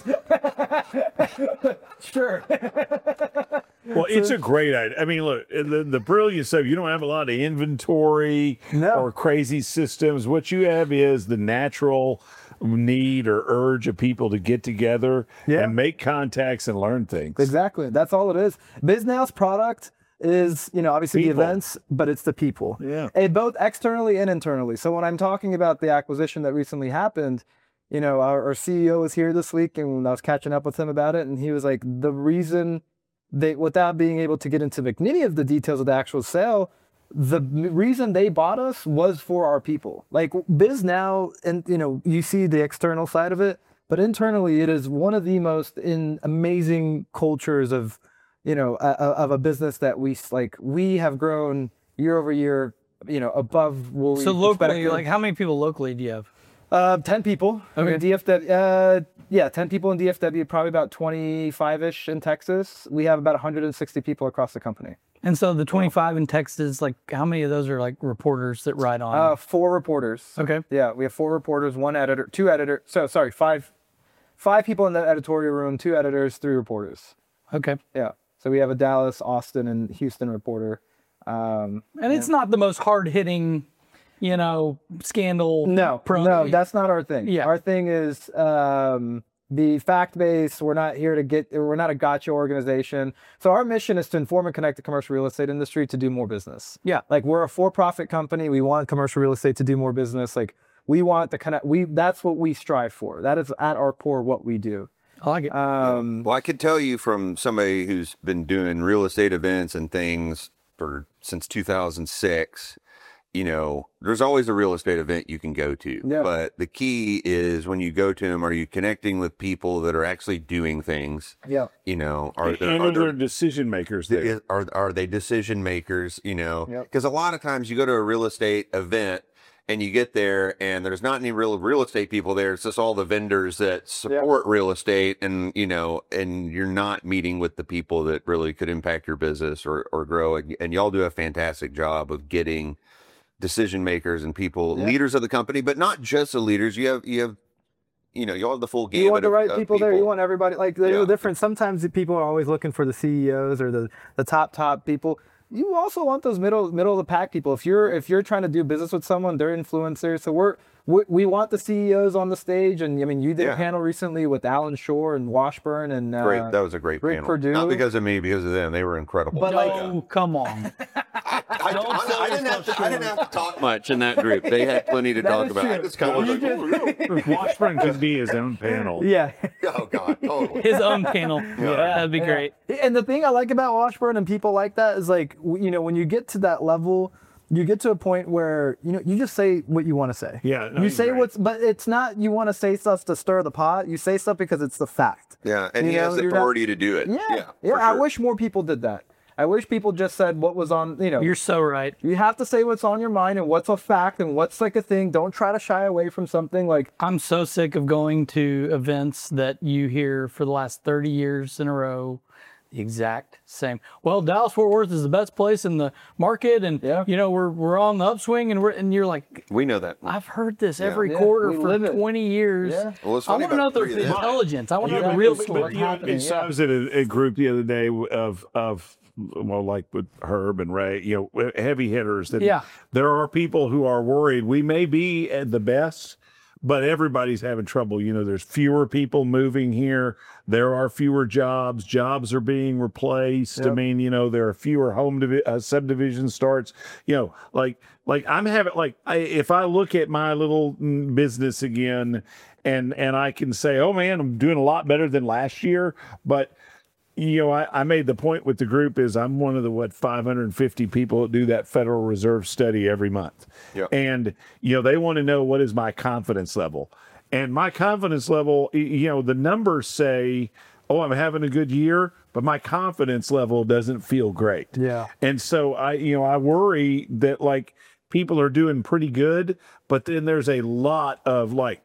Speaker 4: Sure.
Speaker 3: Well, it's a great idea. I mean, look, the, the brilliance of you don't have a lot of inventory
Speaker 4: No.
Speaker 3: or crazy systems. What you have is the natural need or urge of people to get together
Speaker 4: Yeah.
Speaker 3: and make contacts and learn things.
Speaker 4: Exactly. That's all it is. BizNow's product is, you know, obviously
Speaker 3: People.
Speaker 4: the events, but it's the people.
Speaker 3: Yeah.
Speaker 4: And both externally and internally. So when I'm talking about the acquisition that recently happened, you know, our, our C E O was here this week and I was catching up with him about it. And he was like, the reason they, without being able to get into the many of the details of the actual sale, the m- reason they bought us was for our people. Like BizNow, and you know, you see the external side of it, but internally, it is one of the most in amazing cultures of, you know, uh, of a business that we s- like. We have grown year over year, you know, above what we
Speaker 2: So locally,
Speaker 4: expected.
Speaker 2: like how many people locally do you have?
Speaker 4: Uh, ten people.
Speaker 2: Okay.
Speaker 4: In D F W, uh, yeah, ten people in D F W, probably about twenty-five-ish in Texas. We have about one hundred sixty people across the company.
Speaker 2: And so the twenty-five in Texas, like how many of those are like reporters that ride on?
Speaker 4: Uh, four reporters.
Speaker 2: okay.
Speaker 4: Yeah, we have four reporters, one editor, two editor. So sorry, five, five people in the editorial room, two editors, three reporters.
Speaker 2: Okay.
Speaker 4: Yeah. So we have a Dallas, Austin, and Houston reporter. Um,
Speaker 2: And it's not the most hard hitting, you know, scandal.
Speaker 4: no,
Speaker 2: prone-
Speaker 4: no, that's not our thing.
Speaker 2: Yeah.
Speaker 4: Our thing is um, be fact based. We're not here to get. We're not a gotcha organization. So our mission is to inform and connect the commercial real estate industry to do more business.
Speaker 2: Yeah.
Speaker 4: Like we're a for-profit company. We want commercial real estate to do more business. Like we want the connect. We that's what we strive for. That is at our core what we do.
Speaker 2: I like it.
Speaker 4: Um,
Speaker 1: Well, I could tell you from somebody who's been doing real estate events and things for since two thousand six. You know, there's always a real estate event you can go to,
Speaker 4: Yeah.
Speaker 1: but the key is when you go to them, are you connecting with people that are actually doing things?
Speaker 4: yeah.
Speaker 1: You know, are
Speaker 3: And
Speaker 1: there,
Speaker 3: are
Speaker 1: are
Speaker 3: there
Speaker 1: there
Speaker 3: decision makers there?
Speaker 1: Is- Are are they decision makers? You know,
Speaker 4: Yep.
Speaker 1: because a lot of times you go to a real estate event and you get there and there's not any real real estate people there. It's just all the vendors that support real estate, and you know, and you're not meeting with the people that really could impact your business or or grow. And, and y'all do a fantastic job of getting decision makers and people,
Speaker 4: Yeah.
Speaker 1: leaders of the company, but not just the leaders. You have you have. You know, you all have the full game.
Speaker 4: You want the right people, there. You want everybody. Like there's
Speaker 1: Yeah.
Speaker 4: a difference. Sometimes the people are always looking for the C E Os or the, the top top people. You also want those middle middle of the pack people. If you're if you're trying to do business with someone, they're influencers. So we're we, we want the C E Os on the stage. And I mean, you did
Speaker 1: Yeah.
Speaker 4: a panel recently with Alan Shore and Washburn and uh,
Speaker 1: Great. That was a great
Speaker 4: Rick
Speaker 1: panel.
Speaker 4: Perdue.
Speaker 1: Not because of me, because of them. They were incredible.
Speaker 4: But, like,
Speaker 2: oh, come on.
Speaker 1: I, I, I didn't have to, I didn't have to talk much in that group. They had plenty to
Speaker 4: That
Speaker 1: talk
Speaker 4: is
Speaker 1: about. I
Speaker 4: true.
Speaker 1: just kind of was like, "Ooh,
Speaker 3: Washburn can be his own panel.
Speaker 4: yeah.
Speaker 1: oh God, totally.
Speaker 2: His own panel. Yeah, that'd be
Speaker 4: Yeah.
Speaker 2: great.
Speaker 4: And the thing I like about Washburn and people like that is like, w- you know, when you get to that level, you get to a point where, you know, you just say what you want to say.
Speaker 3: Yeah, no,
Speaker 4: You
Speaker 3: he's
Speaker 4: say
Speaker 3: right.
Speaker 4: what's, but it's not, you want to say stuff to stir the pot. You say stuff because it's the fact.
Speaker 1: Yeah, and
Speaker 4: You
Speaker 1: he
Speaker 4: know,
Speaker 1: has the
Speaker 4: you're not-
Speaker 1: authority to do it.
Speaker 4: Yeah.
Speaker 1: Yeah,
Speaker 4: Yeah.
Speaker 1: for
Speaker 4: I
Speaker 1: sure.
Speaker 4: wish more people did that. I wish people just said what was on, you know.
Speaker 2: You're so right.
Speaker 4: You have to say what's on your mind and what's a fact and what's like a thing. Don't try to shy away from something like.
Speaker 2: I'm so sick of going to events that you hear for the last thirty years in a row, the exact same. Well, Dallas Fort Worth is the best place in the market, and
Speaker 4: Yeah.
Speaker 2: you know we're we're on the upswing, and we're and you're like,
Speaker 1: We know that.
Speaker 2: I've heard this every
Speaker 4: Yeah,
Speaker 2: quarter
Speaker 4: we
Speaker 2: for
Speaker 4: live it.
Speaker 2: twenty years.
Speaker 4: Yeah.
Speaker 1: Well, it's
Speaker 2: I
Speaker 1: funny
Speaker 2: want to know
Speaker 1: about
Speaker 2: the
Speaker 1: three of them.
Speaker 2: intelligence. I want to
Speaker 3: Yeah,
Speaker 2: know the
Speaker 3: but-
Speaker 2: real
Speaker 3: but-
Speaker 2: story.
Speaker 3: but, you know,
Speaker 4: happening,
Speaker 3: so
Speaker 4: yeah.
Speaker 3: I was at a, a group the other day of of well, like with Herb and Ray, you know, heavy hitters. That
Speaker 2: Yeah.
Speaker 3: there are people who are worried. We may be at the best, but everybody's having trouble. You know, there's fewer people moving here. There are fewer jobs. Jobs are being replaced. I
Speaker 4: Yep.
Speaker 3: mean, you know, there are fewer home divi- uh, subdivision starts. You know, like like I'm having like I, if I look at my little mm, business again, and and I can say, oh man, I'm doing a lot better than last year, but you know, I, I made the point with the group is I'm one of the, what, five hundred fifty people that do that Federal Reserve study every month.
Speaker 1: Yep.
Speaker 3: And, you know, they want to know what is my confidence level. And my confidence level, y- you know, the numbers say, oh, I'm having a good year, but my confidence level doesn't feel great.
Speaker 4: Yeah.
Speaker 3: And so I, you know, I worry that like people are doing pretty good, but then there's a lot of like,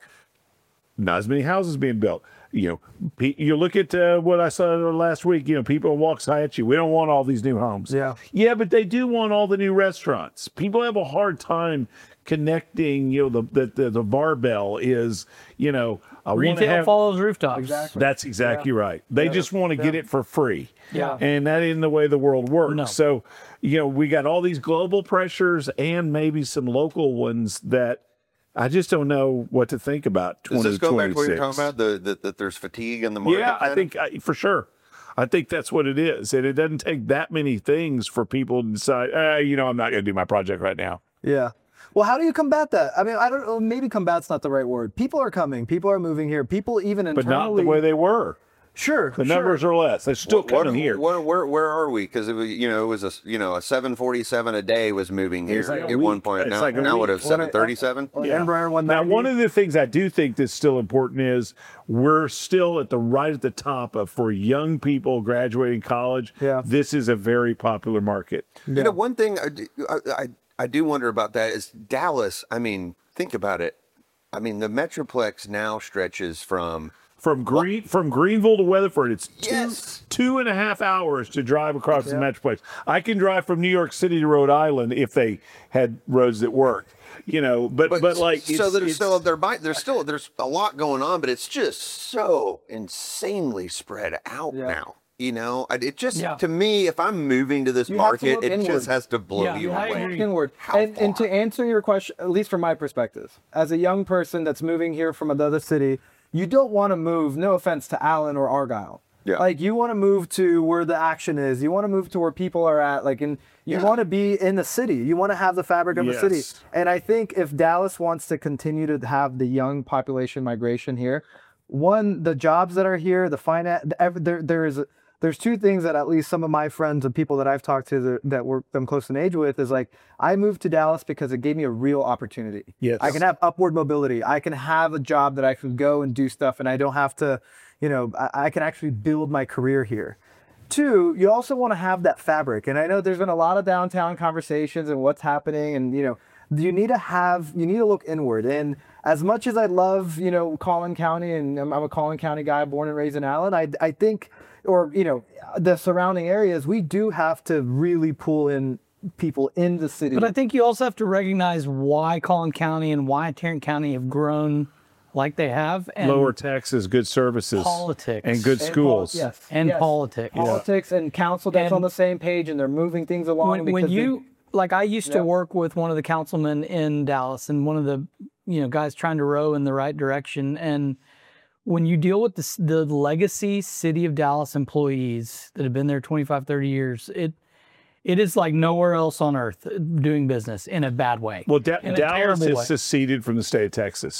Speaker 3: not as many houses being built. You know, pe- you look at uh, what I saw last week. You know, people walk by at you. We don't want all these new homes.
Speaker 4: Yeah.
Speaker 3: yeah, but they do want all the new restaurants. People have a hard time connecting. You know, the the the, the barbell is. You know, I want to
Speaker 2: Retail
Speaker 3: have.
Speaker 2: follows rooftops.
Speaker 4: Exactly.
Speaker 3: That's exactly right. They just want to get it for free.
Speaker 2: Yeah.
Speaker 3: And that isn't the way the world works.
Speaker 2: No.
Speaker 3: So, you know, we got all these global pressures and maybe some local ones that I just don't know what to think about.
Speaker 1: Does this go back to what you're
Speaker 3: twenty twenty-six.
Speaker 1: talking about? The, that that there's fatigue in the market?
Speaker 3: Yeah, I
Speaker 1: then?
Speaker 3: think I, for sure. I think that's what it is. And it doesn't take that many things for people to decide, eh, you know, I'm not going to do my project right now.
Speaker 4: Yeah. Well, how do you combat that? I mean, I don't know. Maybe combat's not the right word. People are coming. People are moving here. People even
Speaker 3: But
Speaker 4: internally.
Speaker 3: not the way they were.
Speaker 4: Sure.
Speaker 3: The numbers are less. They're still
Speaker 1: What-
Speaker 3: coming
Speaker 1: what-
Speaker 3: here.
Speaker 1: What, where where are we? Because it was you know it was a you know a seven forty-seven a day was moving here
Speaker 3: It's like a
Speaker 1: at one
Speaker 3: week.
Speaker 1: point.
Speaker 3: It's
Speaker 1: Now,
Speaker 3: like a
Speaker 1: now what
Speaker 3: week.
Speaker 1: is seven thirty-seven?
Speaker 4: Well,
Speaker 3: Yeah.
Speaker 4: Embraer one
Speaker 3: Now,
Speaker 4: ninety.
Speaker 3: one of the things I do think that's still important is we're still at the right at the top of for young people graduating college.
Speaker 4: Yeah.
Speaker 3: This is a very popular market.
Speaker 1: You know, one thing I, do- I, I, I do wonder about that is Dallas. I mean, think about it. I mean, the Metroplex now stretches from
Speaker 3: From Green from Greenville to Weatherford, it's two,
Speaker 1: Yes.
Speaker 3: two and a half hours to drive across the Metroplex. I can drive from New York City to Rhode Island if they had roads that worked. You know, but but, like
Speaker 1: so
Speaker 3: it's-
Speaker 1: there's
Speaker 3: it's-
Speaker 1: still there might there's still there's a lot going on, but it's just so insanely spread out
Speaker 4: Yeah.
Speaker 1: now. You know, I- it just
Speaker 2: Yeah.
Speaker 1: to me, if I'm moving to this
Speaker 4: You have to
Speaker 1: market,
Speaker 4: look
Speaker 1: it
Speaker 4: inward.
Speaker 1: just has to blow
Speaker 2: Yeah,
Speaker 1: you
Speaker 2: I
Speaker 1: away.
Speaker 2: agree.
Speaker 4: Inward.
Speaker 1: How
Speaker 4: And, and to
Speaker 1: far?
Speaker 4: answer your question, at least from my perspective, as a young person that's moving here from another city, you don't want to move, no offense to Allen or Argyle.
Speaker 1: Yeah.
Speaker 4: Like you want to move to where the action is. You want to move to where people are at. Like, and you
Speaker 1: Yeah.
Speaker 4: want to be in the city. You want to have the fabric of the city.
Speaker 3: Yes.
Speaker 4: And I think if Dallas wants to continue to have the young population migration here, one, the jobs that are here, the finance, there, there is, there's two things that at least some of my friends and people that I've talked to that, that were I'm close in age with is like, I moved to Dallas because it gave me a real opportunity.
Speaker 3: Yes.
Speaker 4: I can have upward mobility. I can have a job that I can go and do stuff and I don't have to, you know, I, I can actually build my career here. Two, you also want to have that fabric. And I know there's been a lot of downtown conversations and what's happening. And, you know, you need to have, you need to look inward. And as much as I love, you know, Collin County, and I'm, I'm a Collin County guy, born and raised in Allen, I, I think, or, you know, the surrounding areas, we do have to really pull in people in the city.
Speaker 2: But I think you also have to recognize why Collin County and why Tarrant County have grown like they have. And
Speaker 3: lower taxes, good services,
Speaker 2: Politics.
Speaker 3: and good
Speaker 4: And
Speaker 3: schools.
Speaker 4: pol- yes.
Speaker 2: And
Speaker 4: yes.
Speaker 2: politics.
Speaker 4: Politics and council that's
Speaker 2: And
Speaker 4: on the same page and they're moving things along.
Speaker 2: when, when
Speaker 4: because they-
Speaker 2: you like I used
Speaker 4: Yeah.
Speaker 2: to work with one of the councilmen in Dallas and one of the you know guys trying to row in the right direction, and when you deal with the, s- the legacy city of Dallas employees that have been there twenty-five, thirty years, it it is like nowhere else on earth doing business in a bad way.
Speaker 3: Well, Da-
Speaker 2: In a
Speaker 3: Dallas
Speaker 2: terrible
Speaker 3: has
Speaker 2: way.
Speaker 3: seceded from the state of Texas.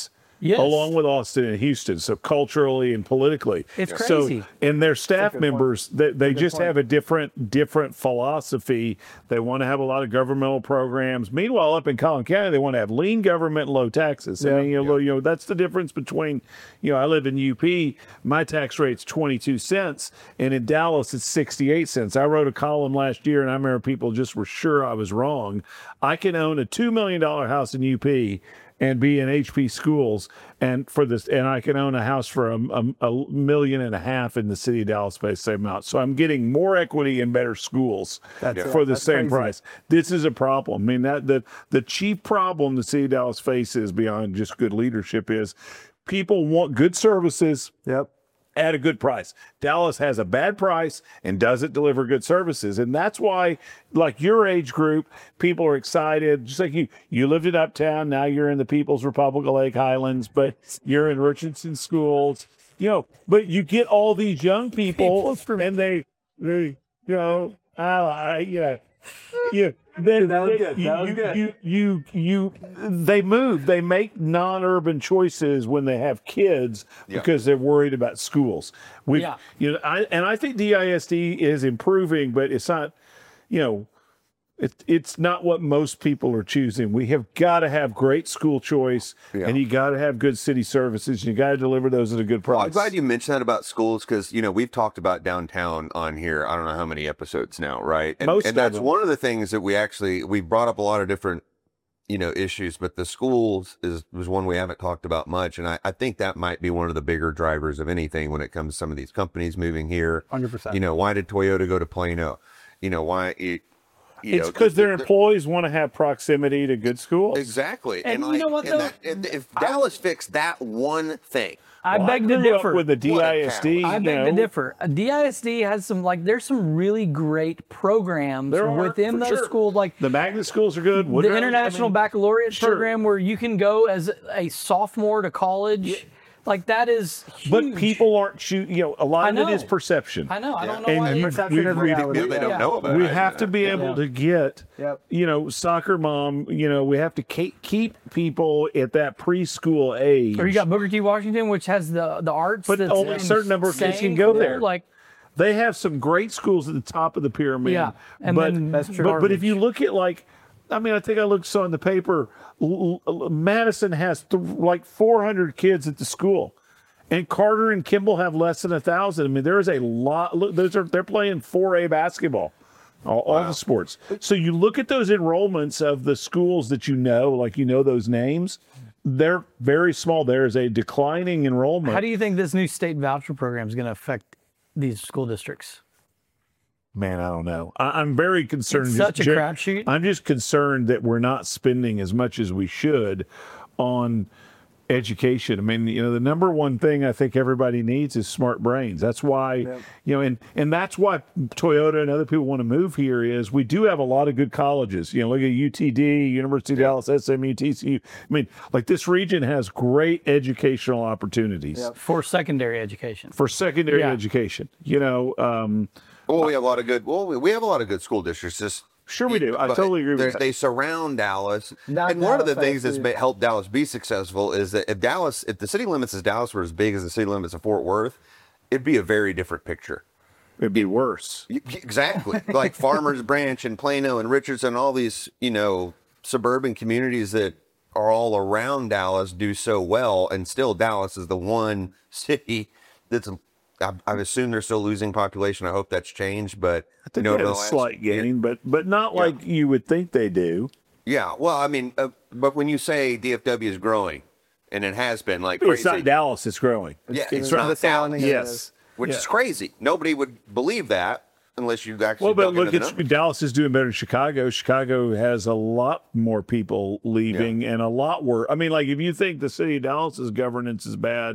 Speaker 2: Yes.
Speaker 3: along with Austin and Houston. So culturally and politically,
Speaker 2: It's
Speaker 3: So,
Speaker 2: crazy.
Speaker 3: and their staff
Speaker 4: good
Speaker 3: members, they, they just
Speaker 4: point.
Speaker 3: have a different different philosophy. They want to have a lot of governmental programs. Meanwhile, up in Collin County, they want to have lean government and low taxes. I
Speaker 4: Yeah.
Speaker 3: mean, you know, you know, that's the difference between, you know, I live in U P. My tax rate's twenty-two cents, and in Dallas, it's sixty-eight cents. I wrote a column last year, and I remember people just were sure I was wrong. I can own a two million dollar house in U P and be in H P schools, and for this, and I can own a house for a, a, a million and a half in the city of Dallas by the same amount. So I'm getting more equity and better schools
Speaker 4: That's it.
Speaker 3: for the
Speaker 4: That's
Speaker 3: same
Speaker 4: crazy.
Speaker 3: price. This is a problem. I mean, that the the chief problem the city of Dallas faces beyond just good leadership is people want good services
Speaker 4: Yep.
Speaker 3: at a good price. Dallas has a bad price and doesn't deliver good services. And that's why, like your age group, people are excited. Just like you, you lived in Uptown, now you're in the People's Republic of Lake Highlands, but you're in Richardson schools, you know, but you get all these young people and they, they you know, I, I you know, you, then
Speaker 4: That was
Speaker 3: they-
Speaker 4: good.
Speaker 3: You,
Speaker 4: That was
Speaker 3: you,
Speaker 4: good.
Speaker 3: you, you, you, they move, they make non-urban choices when they have kids
Speaker 1: Yeah.
Speaker 3: because they're worried about schools. We,
Speaker 2: Yeah.
Speaker 3: you know, I and I think D I S D is improving, but it's not, you know, it, it's not what most people are choosing. We have got to have great school choice,
Speaker 1: Yeah.
Speaker 3: and you got to have good city services. You got to deliver those at a good price.
Speaker 1: Well, I'm glad you mentioned that about schools because, you know, we've talked about downtown on here. I don't know how many episodes now, right? And,
Speaker 3: Most
Speaker 1: and
Speaker 3: of
Speaker 1: that's
Speaker 3: them.
Speaker 1: one of the things that we actually, we brought up a lot of different, you know, issues, but the schools is, was one we haven't talked about much. And I, I think that might be one of the bigger drivers of anything when it comes to some of these companies moving here.
Speaker 4: one hundred percent.
Speaker 1: You know, why did Toyota go to Plano? You know, why it, you
Speaker 3: It's
Speaker 1: know,
Speaker 3: because their
Speaker 1: the-
Speaker 3: employees want to have proximity to good schools.
Speaker 1: Exactly.
Speaker 2: And you know what,
Speaker 1: and
Speaker 2: though?
Speaker 1: that- and if Dallas fixed that one thing,
Speaker 2: I
Speaker 3: Well,
Speaker 2: beg to
Speaker 3: grew up
Speaker 2: differ.
Speaker 3: with the D I S D.
Speaker 2: I
Speaker 3: you
Speaker 2: beg to
Speaker 3: know.
Speaker 2: differ. A D I S D has some like there's some really great programs
Speaker 3: There are,
Speaker 2: within
Speaker 3: for
Speaker 2: those
Speaker 3: sure.
Speaker 2: schools, like
Speaker 3: The magnet schools are good.
Speaker 2: the
Speaker 3: Woodrow-
Speaker 2: International
Speaker 3: I mean,
Speaker 2: Baccalaureate
Speaker 3: sure.
Speaker 2: program where you can go as a sophomore to college. Like that is huge.
Speaker 3: But people aren't shoot. You know, a lot
Speaker 2: I
Speaker 3: of it is
Speaker 2: know.
Speaker 3: perception.
Speaker 2: I know. I don't know
Speaker 3: And
Speaker 2: why.
Speaker 3: you-
Speaker 4: Perception
Speaker 3: we-
Speaker 4: is
Speaker 3: we-
Speaker 4: reality.
Speaker 1: yeah, they don't
Speaker 2: Yeah.
Speaker 1: know about
Speaker 3: we
Speaker 1: it.
Speaker 3: have to be able
Speaker 2: Yeah.
Speaker 3: to get,
Speaker 4: Yep.
Speaker 3: you know, soccer mom, you know, we have to ke- keep people at that preschool age.
Speaker 2: Or you got Booker T. Washington, which has the the arts.
Speaker 3: But
Speaker 2: that's
Speaker 3: only a certain number of kids can go
Speaker 2: cool,
Speaker 3: there.
Speaker 2: Like
Speaker 3: They have some great schools at the top of the pyramid.
Speaker 2: Yeah, and
Speaker 3: but,
Speaker 2: then
Speaker 4: That's true.
Speaker 3: But, but if
Speaker 2: garbage.
Speaker 3: you look at like, I mean, I think I looked saw in the paper, L- L- Madison has th- like four hundred kids at the school. And Carter and Kimball have less than a thousand. I mean, there is a lot. Look, those are they're playing four A basketball, all, all the sports. So you look at those enrollments of the schools that you know, like you know those names. They're very small. There is a declining enrollment.
Speaker 2: how do you think this new state voucher program is going to affect these school districts?
Speaker 3: Man, I don't know. I, I'm very concerned.
Speaker 2: It's
Speaker 3: just
Speaker 2: such a
Speaker 3: gen-
Speaker 2: crapshoot.
Speaker 3: I'm just concerned that we're not spending as much as we should on education. I mean, you know, the number one thing I think everybody needs is smart brains. That's why, you know, and and that's why Toyota and other people want to move here is we do have a lot of good colleges. You know, look at U T D, University of Dallas, S M U, T C U. I mean, like this region has great educational opportunities
Speaker 2: For secondary education.
Speaker 3: for secondary
Speaker 2: Yeah.
Speaker 3: education. You know, um,
Speaker 1: well, we have a lot of good. Well, we- we have a lot of good school districts. Just
Speaker 3: sure we do. I
Speaker 1: but
Speaker 3: totally agree with
Speaker 1: there's-
Speaker 3: that.
Speaker 1: They surround Dallas,
Speaker 4: Not
Speaker 1: and one of the
Speaker 4: Dallas,
Speaker 1: things that's
Speaker 4: actually.
Speaker 1: ma- helped Dallas be successful is that if Dallas, if the city limits of Dallas were as big as the city limits of Fort Worth, it'd be a very different picture.
Speaker 3: It'd be worse.
Speaker 1: Y- Exactly, like Farmers Branch and Plano and Richardson, all these you know suburban communities that are all around Dallas do so well, and still Dallas is the one city that's. I, I assume they're still losing population. I hope that's changed, but
Speaker 3: I think
Speaker 1: you know,
Speaker 3: they had
Speaker 1: over
Speaker 3: a
Speaker 1: the last-
Speaker 3: slight gain, but but not like you would think they do.
Speaker 1: Yeah, well, I mean, uh, but when you say D F W is growing, and it has been like
Speaker 3: It's
Speaker 1: crazy,
Speaker 3: not Dallas; it's growing.
Speaker 1: yeah,
Speaker 4: It's
Speaker 1: it's
Speaker 4: not
Speaker 1: not
Speaker 4: the
Speaker 1: Dallas,
Speaker 4: sounding it
Speaker 3: Yes.
Speaker 4: is.
Speaker 1: which
Speaker 3: Yeah.
Speaker 1: is crazy. Nobody would believe that unless you actually.
Speaker 3: Well, but
Speaker 1: dug
Speaker 3: look,
Speaker 1: into the
Speaker 3: it's
Speaker 1: numbers.
Speaker 3: Dallas is doing better than Chicago. Chicago has a lot more people leaving and a lot worse. I mean, like if you think the city of Dallas's governance is bad,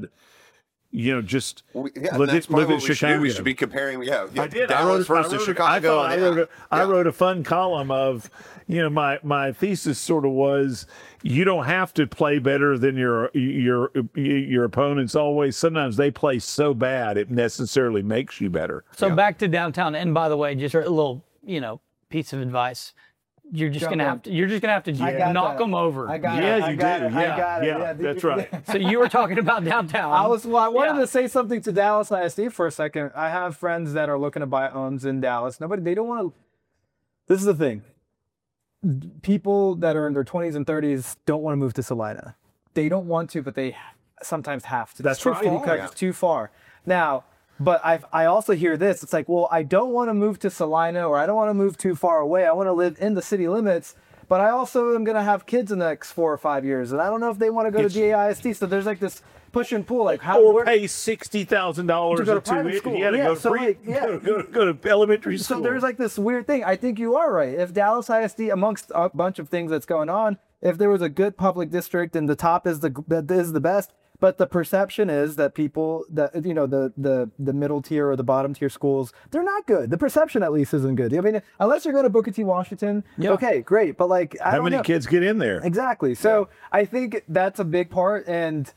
Speaker 3: you know, just
Speaker 1: We- yeah,
Speaker 3: live,
Speaker 1: that's
Speaker 3: it,
Speaker 1: probably
Speaker 3: live in
Speaker 1: what we should do.
Speaker 3: Chicago.
Speaker 1: We should be comparing. Yeah, yeah
Speaker 3: I did.
Speaker 1: Dallas
Speaker 3: I wrote,
Speaker 1: versus
Speaker 3: I wrote,
Speaker 1: Chicago.
Speaker 3: I, thought I,
Speaker 1: and-
Speaker 3: wrote a, I
Speaker 1: yeah.
Speaker 3: wrote a fun column of, you know, my my thesis sort of was you don't have to play better than your your your opponents always. Sometimes they play so bad it necessarily makes you better.
Speaker 2: So back to downtown. And by the way, just a little, you know, piece of advice. you're just
Speaker 4: Jump
Speaker 2: gonna
Speaker 4: in.
Speaker 2: have to you're just gonna have to
Speaker 4: I got
Speaker 2: knock
Speaker 4: that.
Speaker 2: them over.
Speaker 4: I got
Speaker 3: Yeah,
Speaker 4: it. I
Speaker 3: you
Speaker 4: got
Speaker 3: do.
Speaker 4: it.
Speaker 3: Yeah,
Speaker 4: I got it.
Speaker 3: yeah,
Speaker 4: Yeah,
Speaker 3: that's right.
Speaker 2: So you were talking about downtown.
Speaker 4: I was well, I wanted
Speaker 2: Yeah.
Speaker 4: to say something to Dallas I S D for a second. I have friends that are looking to buy homes in Dallas. Nobody, they don't want to. This is the thing. People that are in their twenties and thirties don't want to move to Salina. They don't want to, but they sometimes have to.
Speaker 3: That's
Speaker 4: It's too
Speaker 3: right.
Speaker 4: far. Because
Speaker 1: Yeah.
Speaker 4: it's too far. Now, but I I also hear this. It's like, well, I don't want to move to Salina, or I don't want to move too far away. I want to live in the city limits. But I also am going to have kids in the next four or five years, and I don't know if they want to go
Speaker 3: It's-
Speaker 4: to D A I S D. So there's like this push and pull. Like how
Speaker 3: Or
Speaker 4: where-
Speaker 3: pay sixty thousand dollars
Speaker 4: To go to
Speaker 3: to
Speaker 4: private school.
Speaker 3: Yeah, to
Speaker 4: Yeah,
Speaker 3: go to
Speaker 4: so,
Speaker 3: pre,
Speaker 4: like, yeah.
Speaker 3: go, go, go to elementary school.
Speaker 4: So there's like this weird thing. I think you are right. If Dallas I S D, amongst a bunch of things that's going on, if there was a good public district and the top is the that is the best, but the perception is that people that you know the the the middle tier or the bottom tier schools, they're not good. The perception at least isn't good. I mean, unless you're going to Booker T. Washington,
Speaker 2: Yeah.
Speaker 4: okay, great. But like, I
Speaker 3: How
Speaker 4: don't
Speaker 3: many
Speaker 4: know.
Speaker 3: kids get in there?
Speaker 4: Exactly. So I think that's a big part, and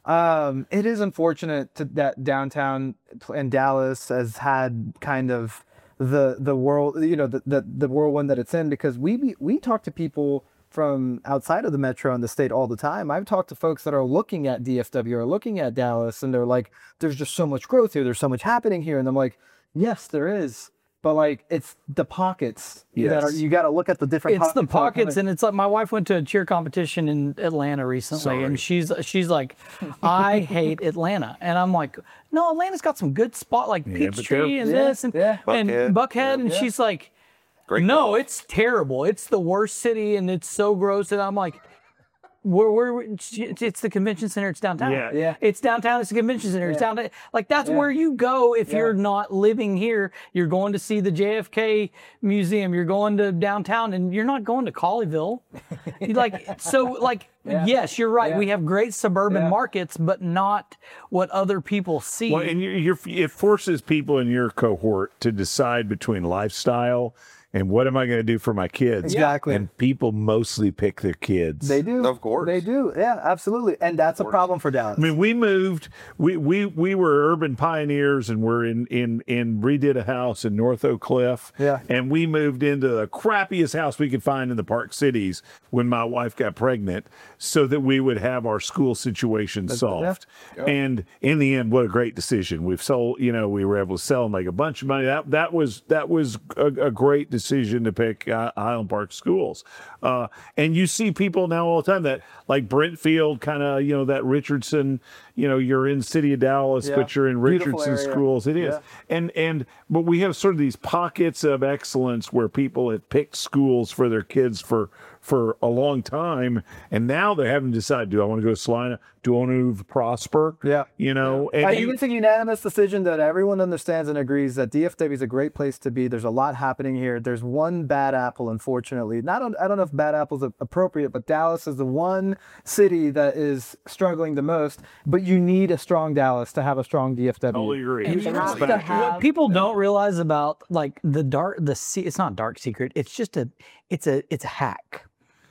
Speaker 4: um, it is unfortunate to, that downtown and Dallas has had kind of the the world, you know, the the, the whirlwind that it's in, because we be, we talk to people from outside of the metro and the state all the time. I've talked to folks that are looking at D F W or looking at Dallas, and they're like, "There's just so much growth here. There's so much happening here," and I'm like, "Yes, there is." But like, it's the pockets that are,
Speaker 3: Yes.
Speaker 4: you got to look at the different
Speaker 2: It's the
Speaker 4: pockets that are
Speaker 2: pockets,
Speaker 4: coming-
Speaker 2: and it's like my wife went to a cheer competition in Atlanta recently,
Speaker 3: Sorry.
Speaker 2: and she's she's like, I hate Atlanta, and I'm like, no, Atlanta's got some good spot like
Speaker 3: but
Speaker 2: Peachtree
Speaker 3: they're-
Speaker 2: and
Speaker 4: Yeah,
Speaker 2: this and
Speaker 4: yeah.
Speaker 2: and
Speaker 1: Buckhead.
Speaker 2: Buckhead, and
Speaker 4: Yeah.
Speaker 2: she's like,
Speaker 1: Great
Speaker 2: no,
Speaker 1: call.
Speaker 2: it's terrible. It's the worst city, and it's so gross, and I'm like. Where, where, it's the convention center. It's downtown.
Speaker 3: Yeah.
Speaker 4: Yeah.
Speaker 2: It's downtown. It's the convention center. It's
Speaker 4: Yeah.
Speaker 2: downtown. Like that's
Speaker 4: Yeah.
Speaker 2: where you go if
Speaker 4: Yeah.
Speaker 2: you're not living here. You're going to see the J F K Museum. You're going to downtown, and you're not going to Colleyville. You like so like
Speaker 4: Yeah.
Speaker 2: yes, you're right.
Speaker 4: Yeah.
Speaker 2: We have great suburban
Speaker 4: Yeah.
Speaker 2: markets, but not what other people see.
Speaker 3: Well, and you're, you're, it forces people in your cohort to decide between lifestyle and what am I going to do for my kids.
Speaker 4: Exactly.
Speaker 3: And people mostly pick their kids.
Speaker 4: They do.
Speaker 1: Of course.
Speaker 4: They do. Yeah, absolutely. And that's a problem for Dallas.
Speaker 3: I mean, we moved. We we we were urban pioneers, and we're in in in redid a house in North Oak Cliff.
Speaker 4: Yeah.
Speaker 3: And we moved into the crappiest house we could find in the Park Cities when my wife got pregnant, so that we would have our school situation solved. And in the end, what a great decision! We've sold. You know, we were able to sell and make a bunch of money. That that was that was a, a great decision to pick uh, Highland Park schools. Uh, and you see people now all the time that like Brentfield, kind of, you know, that Richardson, you know, you're in city of Dallas,
Speaker 4: Yeah.
Speaker 3: but you're in
Speaker 4: Beautiful
Speaker 3: Richardson
Speaker 4: area.
Speaker 3: schools. It is.
Speaker 4: Yeah.
Speaker 3: And, and, but we have sort of these pockets of excellence where people have picked schools for their kids for, for a long time. And now they haven't decided, do I want to go to Salina? Do I want to move to Prosper?
Speaker 4: Yeah.
Speaker 3: You know,
Speaker 4: I
Speaker 3: and
Speaker 4: think
Speaker 3: you-
Speaker 4: it's a unanimous decision that everyone understands and agrees that D F W is a great place to be. There's a lot happening here. There's one bad apple, unfortunately. Not, I don't know if bad apple's appropriate, but Dallas is the one city that is struggling the most. But you need a strong Dallas to have a strong D F W.
Speaker 3: totally agree.
Speaker 2: And
Speaker 4: You
Speaker 3: It's
Speaker 4: have
Speaker 3: back.
Speaker 4: to have-
Speaker 2: what people don't realize about like the dark the se- it's not dark secret. It's just a it's a it's a hack.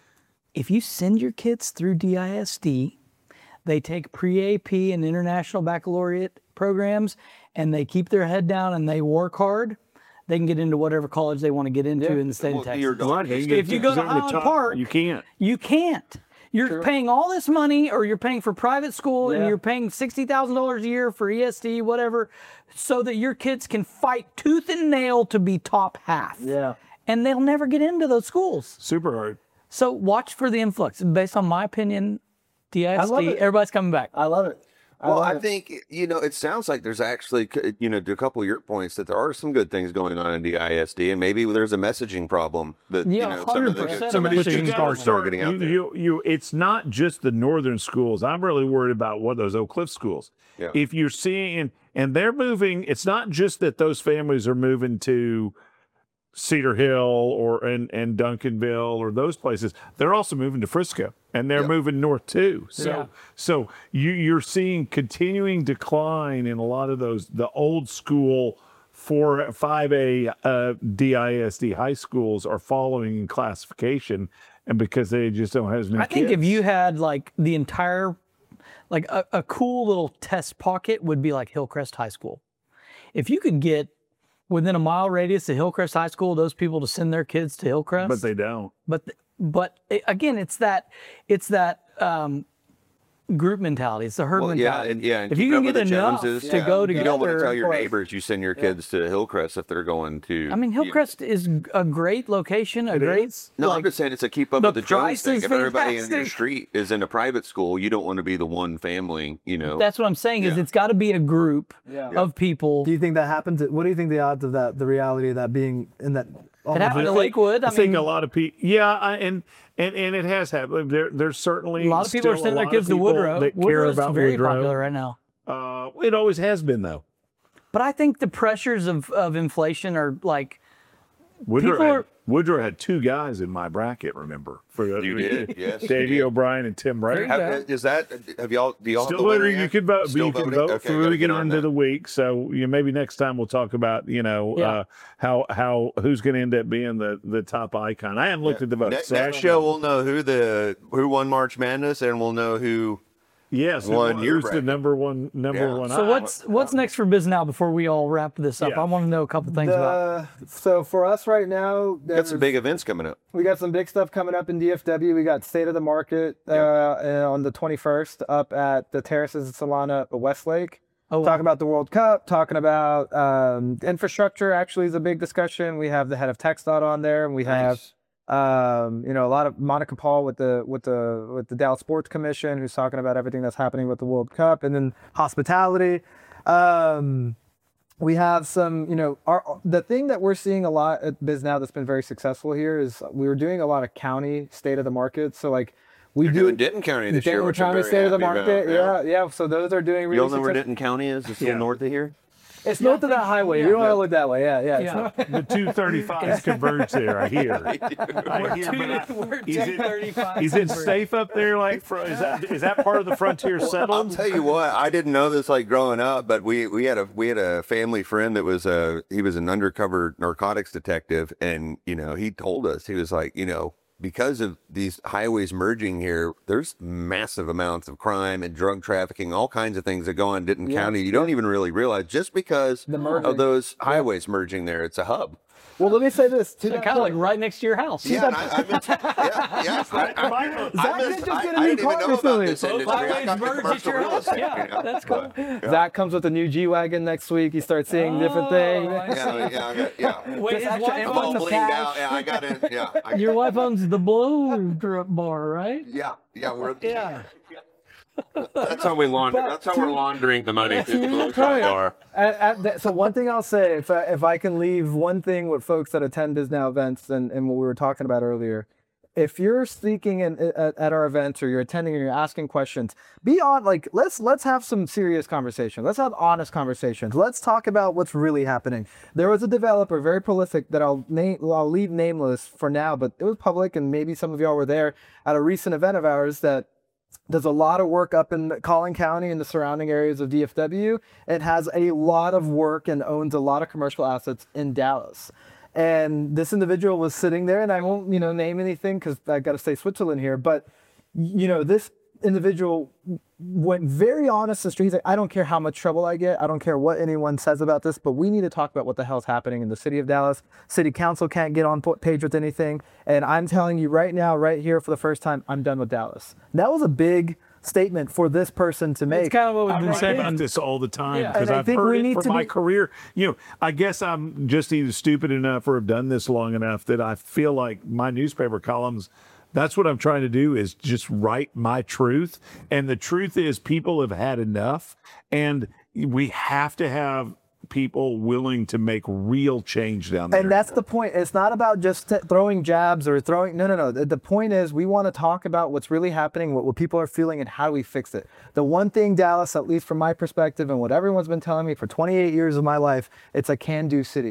Speaker 2: If you send your kids through D I S D, they take pre-A P and international baccalaureate programs, and they keep their head down and they work hard, they can get into whatever college they want to get into in the state
Speaker 1: Well,
Speaker 2: of Texas.
Speaker 1: your daughter-
Speaker 2: If you go to Highland Park,
Speaker 3: you can't.
Speaker 2: you can't. You're paying all this money, or you're paying for private school, and
Speaker 4: Yeah.
Speaker 2: you're paying sixty thousand dollars a year for E S D, whatever, so that your kids can fight tooth and nail to be top half.
Speaker 4: Yeah.
Speaker 2: And they'll never get into those schools.
Speaker 3: Super hard.
Speaker 2: So watch for the influx. Based on my opinion, D I S
Speaker 4: love
Speaker 2: D,
Speaker 4: it.
Speaker 2: everybody's coming back.
Speaker 4: I love it. I
Speaker 1: Well,
Speaker 4: love
Speaker 1: I
Speaker 4: it.
Speaker 1: think, you know, it sounds like there's actually, you know, to a couple of your points, that there are some good things going on in D I S D, and maybe there's a messaging problem that,
Speaker 2: Yeah,
Speaker 1: you know, some of the,
Speaker 2: one hundred percent
Speaker 1: some of
Speaker 2: a
Speaker 1: these
Speaker 2: messaging
Speaker 1: things
Speaker 2: problem.
Speaker 1: are start getting out
Speaker 3: you,
Speaker 1: there.
Speaker 3: You, you, it's not just the northern schools. I'm really worried about what those Oak Cliff schools.
Speaker 1: Yeah.
Speaker 3: If you're seeing, and they're moving, it's not just that those families are moving to Cedar Hill or and, and Duncanville or those places. They're also moving to Frisco, and they're
Speaker 1: Yeah.
Speaker 3: moving north too. So
Speaker 2: Yeah.
Speaker 3: so you you're seeing continuing decline in a lot of those the old school four five A uh, D I S D high schools are following in classification, and because they just don't have as many
Speaker 2: I think
Speaker 3: kids.
Speaker 2: if you had like the entire, like a, a cool little test pocket would be like Hillcrest High School. If you could get within a mile radius of Hillcrest High School, those people to send their kids to Hillcrest.
Speaker 3: But they don't.
Speaker 2: But but again, it's that it's that um, group mentality. It's the herd
Speaker 1: Well, yeah,
Speaker 2: mentality.
Speaker 1: and, yeah. And
Speaker 2: if you
Speaker 1: keep
Speaker 2: can
Speaker 1: up
Speaker 2: get
Speaker 1: with the
Speaker 2: enough
Speaker 1: Joneses,
Speaker 2: to
Speaker 1: yeah.
Speaker 2: go
Speaker 1: You
Speaker 2: together,
Speaker 1: don't want to tell
Speaker 2: of
Speaker 1: your
Speaker 2: course.
Speaker 1: neighbors you send your kids to Hillcrest if they're going to.
Speaker 2: I mean, Hillcrest is a great location, a
Speaker 3: It
Speaker 2: great.
Speaker 3: is.
Speaker 1: No,
Speaker 2: like,
Speaker 1: I'm just saying it's a keep up
Speaker 2: the
Speaker 1: with the Jones
Speaker 2: price
Speaker 1: thing.
Speaker 2: is
Speaker 1: If everybody in your
Speaker 2: fantastic.
Speaker 1: street is in a private school, you don't want to be the one family, you know.
Speaker 2: That's what I'm saying. Is
Speaker 1: Yeah.
Speaker 2: it's got to be a group
Speaker 4: Yeah.
Speaker 2: of people.
Speaker 4: Do you think that happens? What do you think the odds of that, the reality of that being in that?
Speaker 2: It happened in Lakewood. I
Speaker 3: I think
Speaker 2: mean,
Speaker 3: a lot of people, yeah, I, and and and it has happened. There, there's certainly
Speaker 2: a lot of people are
Speaker 3: still
Speaker 2: sending
Speaker 3: a
Speaker 2: their
Speaker 3: lot
Speaker 2: kids
Speaker 3: of
Speaker 2: to
Speaker 3: people
Speaker 2: Woodrow.
Speaker 3: that care
Speaker 2: Woodrow's
Speaker 3: about
Speaker 2: very
Speaker 3: Woodrow.
Speaker 2: popular right now.
Speaker 3: Uh, it always has been though.
Speaker 2: But I think the pressures of, of inflation are like
Speaker 3: Woodrow
Speaker 2: People
Speaker 3: had,
Speaker 2: are-
Speaker 3: Woodrow had two guys in my bracket. Remember, for the,
Speaker 1: You did, yes, you
Speaker 3: Davey
Speaker 1: did.
Speaker 3: O'Brien and Tim Ray.
Speaker 2: There you
Speaker 1: Have- is that, have y'all, do y'all
Speaker 3: Still
Speaker 1: have the winner
Speaker 3: voting. You
Speaker 1: yet?
Speaker 3: could vote.
Speaker 1: Still
Speaker 3: you can
Speaker 1: voting?
Speaker 3: vote
Speaker 1: Okay,
Speaker 3: for
Speaker 1: gotta
Speaker 3: we
Speaker 1: get
Speaker 3: get
Speaker 1: on
Speaker 3: into
Speaker 1: that.
Speaker 3: the week. So you know, maybe next time we'll talk about you know
Speaker 2: Yeah.
Speaker 3: uh, how how who's going to end up being the the top icon. I haven't looked at the votes.
Speaker 1: Next,
Speaker 3: so I
Speaker 1: next
Speaker 3: don't
Speaker 1: show,
Speaker 3: know.
Speaker 1: we'll know who the who won March Madness, and we'll know who.
Speaker 3: yes,
Speaker 1: won
Speaker 3: who-
Speaker 1: your
Speaker 3: who's the
Speaker 1: bracket.
Speaker 3: number one number
Speaker 1: Yeah.
Speaker 3: one.
Speaker 2: so.
Speaker 3: eye.
Speaker 2: What's what's next for Biz Now before we all wrap this up?
Speaker 3: Yeah.
Speaker 2: I want to know a couple things about.
Speaker 4: The, so for us right now,
Speaker 1: Got some
Speaker 4: there's-
Speaker 1: big events coming up.
Speaker 4: we got some big stuff coming up in D F W. We got State of the Market uh, uh, on the twenty-first up at the Terraces of Solana at Westlake.
Speaker 2: Oh, wow.
Speaker 4: Talking about the World Cup, talking about um, infrastructure actually is a big discussion. We have the head of TxDOT on there, and we have um, you know, a lot of Monica Paul with the with the with the Dallas Sports Commission, who's talking about everything that's happening with the World Cup, and then hospitality. Um, we have some, you know, our the thing that we're seeing a lot at Biz Now that's been very successful here is we were doing a lot of county state of the market. So like we
Speaker 1: You're
Speaker 4: do
Speaker 1: doing Denton County this year,
Speaker 4: Denton
Speaker 1: which I'm
Speaker 4: County
Speaker 1: very
Speaker 4: state of the
Speaker 1: happy
Speaker 4: market.
Speaker 1: about,
Speaker 4: Yeah, yeah. So those are doing really
Speaker 1: You all know where
Speaker 4: successful.
Speaker 1: Denton County is? It's still
Speaker 3: Yeah.
Speaker 1: north of here.
Speaker 4: It's north of that highway. You don't want to look that way. Yeah, yeah. it's
Speaker 2: Yeah.
Speaker 4: not-
Speaker 3: the two thirty-fives converge there? I hear. I hear,
Speaker 2: Two-
Speaker 3: but I-
Speaker 2: we're
Speaker 3: is it-
Speaker 2: two thirty-five
Speaker 3: Is it
Speaker 2: converge.
Speaker 3: safe up there? Like, fr- is that is that part of the frontier
Speaker 1: I'll
Speaker 3: settled?
Speaker 1: tell you what, I didn't know this like growing up, but we we had a we had a family friend that was a he was an undercover narcotics detective, and you know he told us he was like you know because of these highways merging here, there's massive amounts of crime and drug trafficking, all kinds of things that go on in Denton
Speaker 4: Yeah,
Speaker 1: County. You don't even really realize just because
Speaker 4: The merging.
Speaker 1: of those highways merging there. It's a hub.
Speaker 4: Well, let me say this. To
Speaker 2: Kind
Speaker 4: that
Speaker 2: of like
Speaker 4: point-
Speaker 2: right next to your house.
Speaker 1: Yeah, and I, I meant, yeah, yeah. I, I,
Speaker 4: Zach
Speaker 1: I,
Speaker 4: did
Speaker 1: missed,
Speaker 4: just
Speaker 1: I,
Speaker 4: get a
Speaker 1: I
Speaker 4: new
Speaker 1: didn't even
Speaker 4: car
Speaker 1: know about
Speaker 4: recently.
Speaker 1: this industry. I
Speaker 2: Highways
Speaker 1: got the
Speaker 2: merge at
Speaker 1: commercial
Speaker 2: your
Speaker 1: real
Speaker 2: house.
Speaker 1: estate,
Speaker 2: Yeah,
Speaker 1: you know,
Speaker 2: that's cool.
Speaker 1: but-
Speaker 4: Zach comes with a new G wagon next week. You start seeing different
Speaker 2: Oh,
Speaker 4: things.
Speaker 2: I see.
Speaker 1: Yeah, yeah, I got, yeah.
Speaker 2: Wait,
Speaker 4: Just
Speaker 2: his
Speaker 4: extra
Speaker 2: wife
Speaker 1: I'm
Speaker 4: influx
Speaker 1: all
Speaker 2: owns
Speaker 4: of
Speaker 1: blinged
Speaker 4: cash.
Speaker 1: out. Yeah, I got in. Yeah, I,
Speaker 2: your wife owns the Blue Drip Bar, right?
Speaker 1: yeah, yeah. We're
Speaker 2: Yeah.
Speaker 1: That's how we launder. That's how we're laundering the money through the blue
Speaker 4: Right.
Speaker 1: bar.
Speaker 4: At, at the, so one thing I'll say, if I, if I can leave one thing with folks that attend Biz Now events and, and what we were talking about earlier, if you're speaking in, at, at our events or you're attending and you're asking questions, be on like let's let's have some serious conversation. Let's have honest conversations. Let's talk about what's really happening. There was a developer, very prolific, that I'll name I'll leave nameless for now, but it was public, and maybe some of y'all were there at a recent event of ours that does a lot of work up in Collin County and the surrounding areas of D F W. It has a lot of work and owns a lot of commercial assets in Dallas. And this individual was sitting there, and I won't, you know, name anything because I got to say Switzerland here. But, you know, this individual went very honest and straight. He's like, I don't care how much trouble I get. I don't care what anyone says about this, but we need to talk about what the hell's happening in the city of Dallas. City council can't get on po- page with anything. And I'm telling you right now, right here for the first time, I'm done with Dallas. That was a big statement for this person to make.
Speaker 2: It's kind of what we've
Speaker 3: I
Speaker 2: been
Speaker 3: say
Speaker 2: saying.
Speaker 3: about this all the time
Speaker 2: Yeah.
Speaker 3: because
Speaker 4: And I
Speaker 3: I've
Speaker 4: think
Speaker 3: heard
Speaker 4: we
Speaker 3: it
Speaker 4: need
Speaker 3: for
Speaker 4: to
Speaker 3: my
Speaker 4: be-
Speaker 3: career. You know, I guess I'm just either stupid enough or have done this long enough that I feel like my newspaper columns. That's what I'm trying to do is just write my truth. And the truth is people have had enough, and we have to have people willing to make real change down there.
Speaker 4: And that's the point. It's not about just t- throwing jabs or throwing. No, no, no. The, the point is we want to talk about what's really happening, what, what people are feeling, and how do we fix it. The one thing, Dallas, at least from my perspective and what everyone's been telling me for twenty-eight years of my life, it's a can-do city.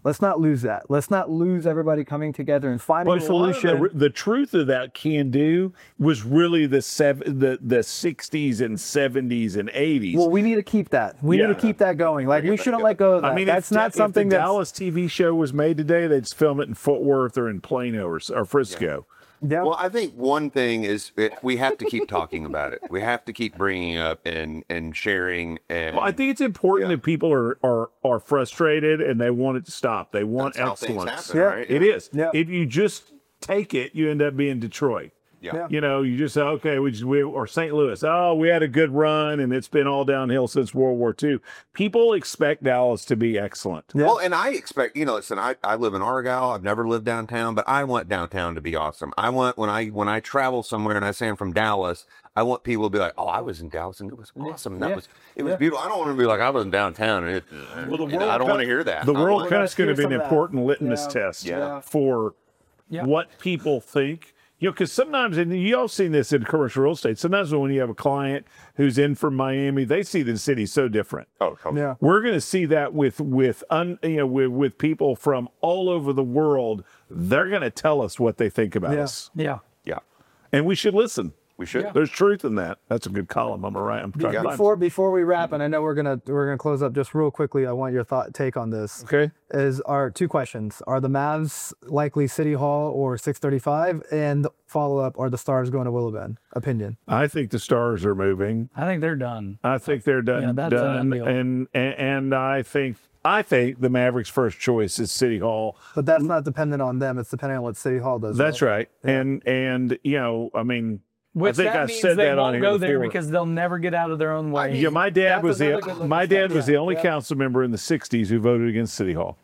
Speaker 4: Let's not lose that. Let's not lose everybody coming together and finding
Speaker 3: But
Speaker 4: a
Speaker 3: a lot of
Speaker 4: solution.
Speaker 3: The, the truth of that can do was really the sev- the the sixties and seventies and eighties.
Speaker 4: Well, we need to keep that. We
Speaker 3: Yeah.
Speaker 4: need to keep that going. Like, we shouldn't let go of that.
Speaker 3: I mean,
Speaker 4: that's
Speaker 3: if,
Speaker 4: not
Speaker 3: if
Speaker 4: something
Speaker 3: the
Speaker 4: that's
Speaker 3: Dallas T V show was made today, they'd just film it in Fort Worth or in Plano or, or Frisco.
Speaker 4: yeah.
Speaker 1: Well, I think one thing is it, we have to keep talking about it. We have to keep bringing up and and sharing. And
Speaker 3: Well, I think it's important
Speaker 1: Yeah.
Speaker 3: that people are, are are frustrated and they want it to stop. They want
Speaker 1: that's how things
Speaker 3: excellence.
Speaker 1: happen,
Speaker 4: Yeah.
Speaker 1: right?
Speaker 3: It is.
Speaker 4: Yeah.
Speaker 3: If you just take it, you end up being Detroit.
Speaker 1: Yeah.
Speaker 3: You know, you just say, okay, we just, we, or Saint Louis. Oh, we had a good run and it's been all downhill since World War Two. People expect Dallas to be excellent.
Speaker 4: Yeah.
Speaker 1: Well, and I expect, you know, listen, I, I live in Argyle. I've never lived downtown, but I want downtown to be awesome. I want when I when I travel somewhere and I say I'm from Dallas, I want people to be like, oh, I was in Dallas and it was awesome. That
Speaker 4: Yeah.
Speaker 1: was it was
Speaker 4: Yeah.
Speaker 1: beautiful. I don't want to be like I was in downtown and it.
Speaker 3: Well, the
Speaker 1: you know,
Speaker 3: World
Speaker 1: I don't
Speaker 3: Cup-
Speaker 1: want to hear that.
Speaker 3: The
Speaker 1: I
Speaker 3: World
Speaker 1: want-
Speaker 3: Cup's going to
Speaker 4: hear
Speaker 3: be an
Speaker 4: some of that.
Speaker 3: important litmus
Speaker 4: Yeah.
Speaker 3: test
Speaker 1: Yeah.
Speaker 3: for
Speaker 2: Yeah.
Speaker 3: what people think. You know, because sometimes, and you all seen this in commercial real estate, sometimes when you have a client who's in from Miami, they see the city so different.
Speaker 1: Oh, totally.
Speaker 4: yeah.
Speaker 3: We're going to see that with with un, you know with, with people from all over the world. They're going to tell us what they think about
Speaker 4: Yeah.
Speaker 3: us,
Speaker 2: Yeah.
Speaker 1: Yeah,
Speaker 3: and we should listen.
Speaker 1: we should.
Speaker 3: There's truth in that. That's a good column. I'm right. I'm trying to find-
Speaker 4: Before before we wrap, and I know we're gonna we're gonna close up just real quickly. I want your thought take on this.
Speaker 3: Okay.
Speaker 4: Is our two questions: Are the Mavs likely City Hall or six thirty-five? And follow up: Are the Stars going to Willow Bend? Opinion.
Speaker 3: I think the Stars are moving.
Speaker 2: I think they're done.
Speaker 3: I think they're done.
Speaker 2: Yeah, that's a done
Speaker 3: done
Speaker 2: deal.
Speaker 3: and, and and I think I think the Mavericks' first choice is City Hall.
Speaker 4: But that's not dependent on them. It's depending on what City Hall does.
Speaker 3: That's right. And and you know, I mean,
Speaker 2: Which
Speaker 3: I think
Speaker 2: that
Speaker 3: I
Speaker 2: means
Speaker 3: said
Speaker 2: they
Speaker 3: that on
Speaker 2: won't
Speaker 3: here
Speaker 2: go there
Speaker 3: before.
Speaker 2: because they'll never get out of their own way.
Speaker 3: Yeah, my dad
Speaker 4: That's
Speaker 3: was
Speaker 4: another
Speaker 3: the
Speaker 4: good-looking
Speaker 3: my dad
Speaker 4: step,
Speaker 3: was
Speaker 4: yeah,
Speaker 3: the only
Speaker 4: yeah.
Speaker 3: council member in the sixties who voted against City Hall.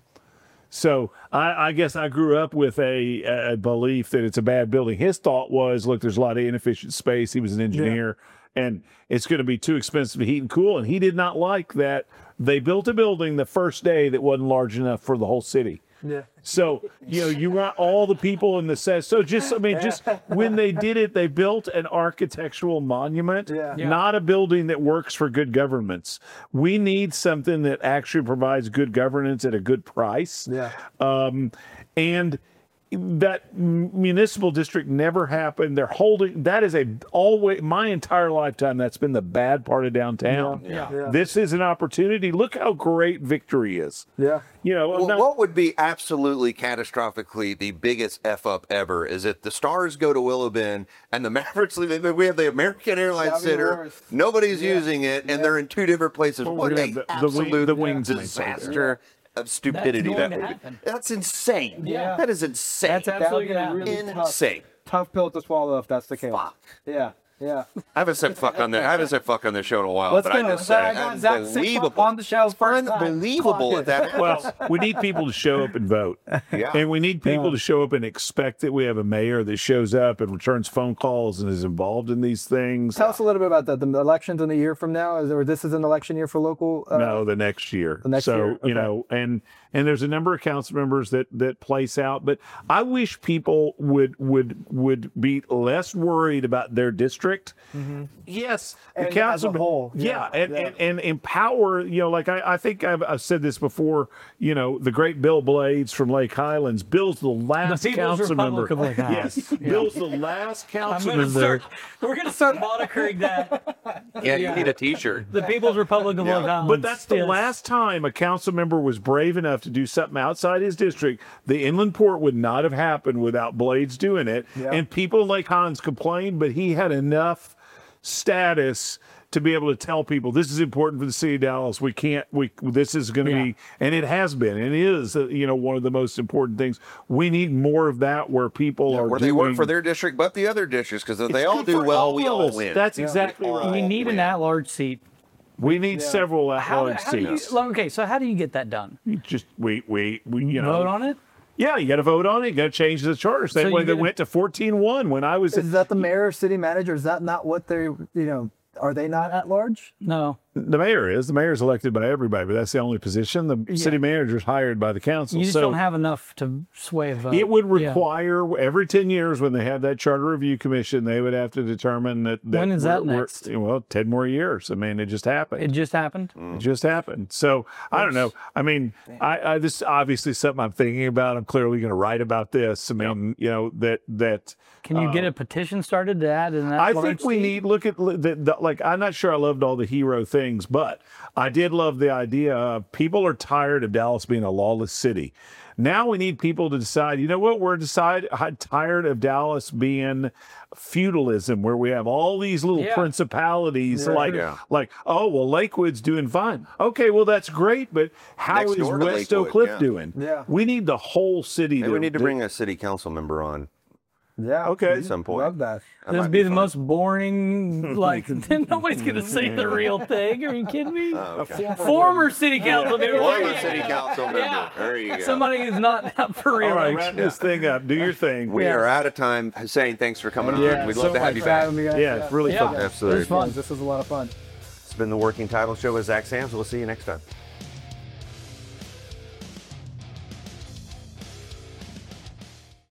Speaker 3: So I, I guess I grew up with a, a belief that it's a bad building. His thought was, look, there's a lot of inefficient space. He was an engineer, and it's going to be too expensive to heat and cool. And he did not like that they built a building the first day that wasn't large enough for the whole city.
Speaker 4: Yeah.
Speaker 3: So, you know, you want all the people in the set. So just, I mean, just when they did it, they built an architectural monument,
Speaker 4: Yeah.
Speaker 2: Yeah.
Speaker 3: not a building that works for good governments. We need something that actually provides good governance at a good price.
Speaker 4: Yeah.
Speaker 3: Um, and that municipal district never happened. They're holding, that is a always, my entire lifetime, that's been the bad part of downtown.
Speaker 2: Yeah.
Speaker 4: Yeah.
Speaker 3: This is an opportunity. Look how great Victory is.
Speaker 4: Yeah.
Speaker 3: You know, I'm
Speaker 1: Well,
Speaker 3: not-
Speaker 1: what would be absolutely catastrophically the biggest F up ever is if the Stars go to Willow Bend and the Mavericks leave. We have the American Airlines
Speaker 4: That'd be the
Speaker 1: Center.
Speaker 4: worst.
Speaker 1: Nobody's
Speaker 4: Yeah.
Speaker 1: using it, and they're in two different places.
Speaker 3: Well,
Speaker 1: What
Speaker 3: we're
Speaker 1: a
Speaker 3: gonna have the- the wing-
Speaker 1: absolute
Speaker 3: the wings may stay there.
Speaker 1: disaster of stupidity
Speaker 2: going
Speaker 1: that
Speaker 2: to
Speaker 1: would be.
Speaker 2: happen.
Speaker 1: That's insane.
Speaker 2: Yeah.
Speaker 1: That is insane.
Speaker 2: That's
Speaker 4: That would
Speaker 2: absolutely
Speaker 4: be
Speaker 2: gonna
Speaker 4: a
Speaker 2: happen.
Speaker 4: really tough,
Speaker 1: insane.
Speaker 4: tough pill to swallow if that's the case.
Speaker 1: Fuck.
Speaker 4: Yeah. Yeah.
Speaker 1: I haven't said fuck on the I haven't said fuck on the show in a while,
Speaker 4: Let's
Speaker 1: but I
Speaker 4: go.
Speaker 1: just
Speaker 4: I
Speaker 1: said
Speaker 4: got Zach six
Speaker 1: unbelievable.
Speaker 4: on the show
Speaker 1: It's
Speaker 4: first time.
Speaker 1: unbelievable
Speaker 4: Clock
Speaker 1: at that.
Speaker 3: well, we need people to show up and vote.
Speaker 1: Yeah.
Speaker 3: And we need people
Speaker 4: Yeah.
Speaker 3: to show up and expect that we have a mayor that shows up and returns phone calls and is involved in these things.
Speaker 4: Tell us a little bit about that. The elections in a year from now, is or this is an election year for local. Uh,
Speaker 3: No, the next year.
Speaker 4: The next
Speaker 3: so,
Speaker 4: year,
Speaker 3: you
Speaker 4: okay.
Speaker 3: know, and and there's a number of council members that that place out, but I wish people would would would be less worried about their district. Yes, the
Speaker 4: And as
Speaker 3: council
Speaker 4: a whole,
Speaker 3: yeah,
Speaker 4: yeah,
Speaker 3: and,
Speaker 4: yeah.
Speaker 3: and and empower. You know, like I, I think I've, I've said this before. You know, the great Bill Blades from Lake Highlands. Bill's the last
Speaker 2: People's
Speaker 3: council member.
Speaker 2: Republic of Lake Highlands.
Speaker 3: Yes, Bill's the last
Speaker 2: I'm
Speaker 3: council
Speaker 2: gonna
Speaker 3: member.
Speaker 2: start, we're going to start monitoring that.
Speaker 1: Yeah, you need a T-shirt.
Speaker 2: The People's Republic of Long Island.
Speaker 3: But that's the
Speaker 2: Yes.
Speaker 3: last time a council member was brave enough to do something outside his district. The inland port would not have happened without Blades doing it.
Speaker 4: Yeah.
Speaker 3: And people in Lake Hans complained, but he had enough status to be able to tell people this is important for the city of Dallas. We can't. We this is going to
Speaker 2: Yeah.
Speaker 3: be, and it has been, and it is. uh, You know, one of the most important things. We need more of that where people are
Speaker 1: Where they
Speaker 3: doing,
Speaker 1: work for their district, but the other districts, because if they all do well, we all win.
Speaker 3: That's exactly right.
Speaker 2: You need an at-large seat.
Speaker 3: We need several
Speaker 2: How,
Speaker 3: at-large
Speaker 2: how do you,
Speaker 3: seats.
Speaker 2: okay, so how do you get that done?
Speaker 3: You just we we we you know
Speaker 2: Vote on it?
Speaker 3: Yeah, you got to vote on it. You got to change the charter. Same
Speaker 2: So
Speaker 3: way
Speaker 2: you
Speaker 3: they
Speaker 2: gotta-
Speaker 3: went to fourteen one when I was.
Speaker 4: Is that the mayor or city manager? Is that not what they're, you know, are they not at large?
Speaker 2: No.
Speaker 3: The mayor is. The mayor is elected by everybody, but that's the only position. The city manager is hired by the council.
Speaker 2: You just
Speaker 3: so
Speaker 2: don't have enough to sway a vote.
Speaker 3: it would
Speaker 2: Yeah.
Speaker 3: require every ten years when they have that charter review commission, they would have to determine that. that
Speaker 2: When is
Speaker 3: we're-
Speaker 2: that
Speaker 3: we're-
Speaker 2: next?
Speaker 3: Well, ten more years. I mean, it just happened.
Speaker 2: It just happened.
Speaker 3: It just happened. So I don't know. I mean, I, I this is obviously something I'm thinking about. I'm clearly going to write about this. I mean, you know that that.
Speaker 2: Can you get a petition started to add in that?
Speaker 3: I
Speaker 2: large
Speaker 3: think we
Speaker 2: state?
Speaker 3: need look at the, the like. I'm not sure I loved all the hero things, but I did love the idea of people are tired of Dallas being a lawless city. Now we need people to decide. You know what? We're decide I'm tired of Dallas being feudalism, where we have all these little
Speaker 2: Yeah.
Speaker 3: principalities.
Speaker 4: Yeah.
Speaker 3: like
Speaker 1: Yeah.
Speaker 3: like oh well, Lakewood's doing fine. Okay, well that's great, but how
Speaker 1: Next
Speaker 3: is
Speaker 1: door to
Speaker 3: West
Speaker 1: Lakewood,
Speaker 3: Oak Cliff
Speaker 1: yeah.
Speaker 3: doing?
Speaker 4: Yeah.
Speaker 3: We need the whole city.
Speaker 1: Maybe we need to
Speaker 3: to
Speaker 1: bring a city council member on
Speaker 4: Yeah.
Speaker 3: Okay.
Speaker 1: at some point.
Speaker 4: Love that.
Speaker 1: That
Speaker 2: This
Speaker 1: might
Speaker 2: would be the
Speaker 1: fun.
Speaker 2: most boring. Like nobody's gonna say the real thing. Are you kidding me?
Speaker 1: Oh, okay.
Speaker 2: Former city council member.
Speaker 1: Former city council member.
Speaker 2: Yeah.
Speaker 1: There you go.
Speaker 2: Somebody who's not up for
Speaker 3: All right,
Speaker 2: reelection.
Speaker 3: wrap this thing up. Do your thing.
Speaker 1: We are out of time. Hussein, thanks for coming on.
Speaker 3: Yeah,
Speaker 1: We'd
Speaker 3: so
Speaker 1: love to have
Speaker 4: Thanks
Speaker 1: you
Speaker 4: for
Speaker 1: back.
Speaker 4: having me, guys.
Speaker 3: Yeah, it's really
Speaker 2: Yeah.
Speaker 3: fun.
Speaker 1: Absolutely.
Speaker 2: It was fun.
Speaker 4: This was a lot of fun.
Speaker 1: It's been the Working Title Show with Zach Sams. We'll see you next time.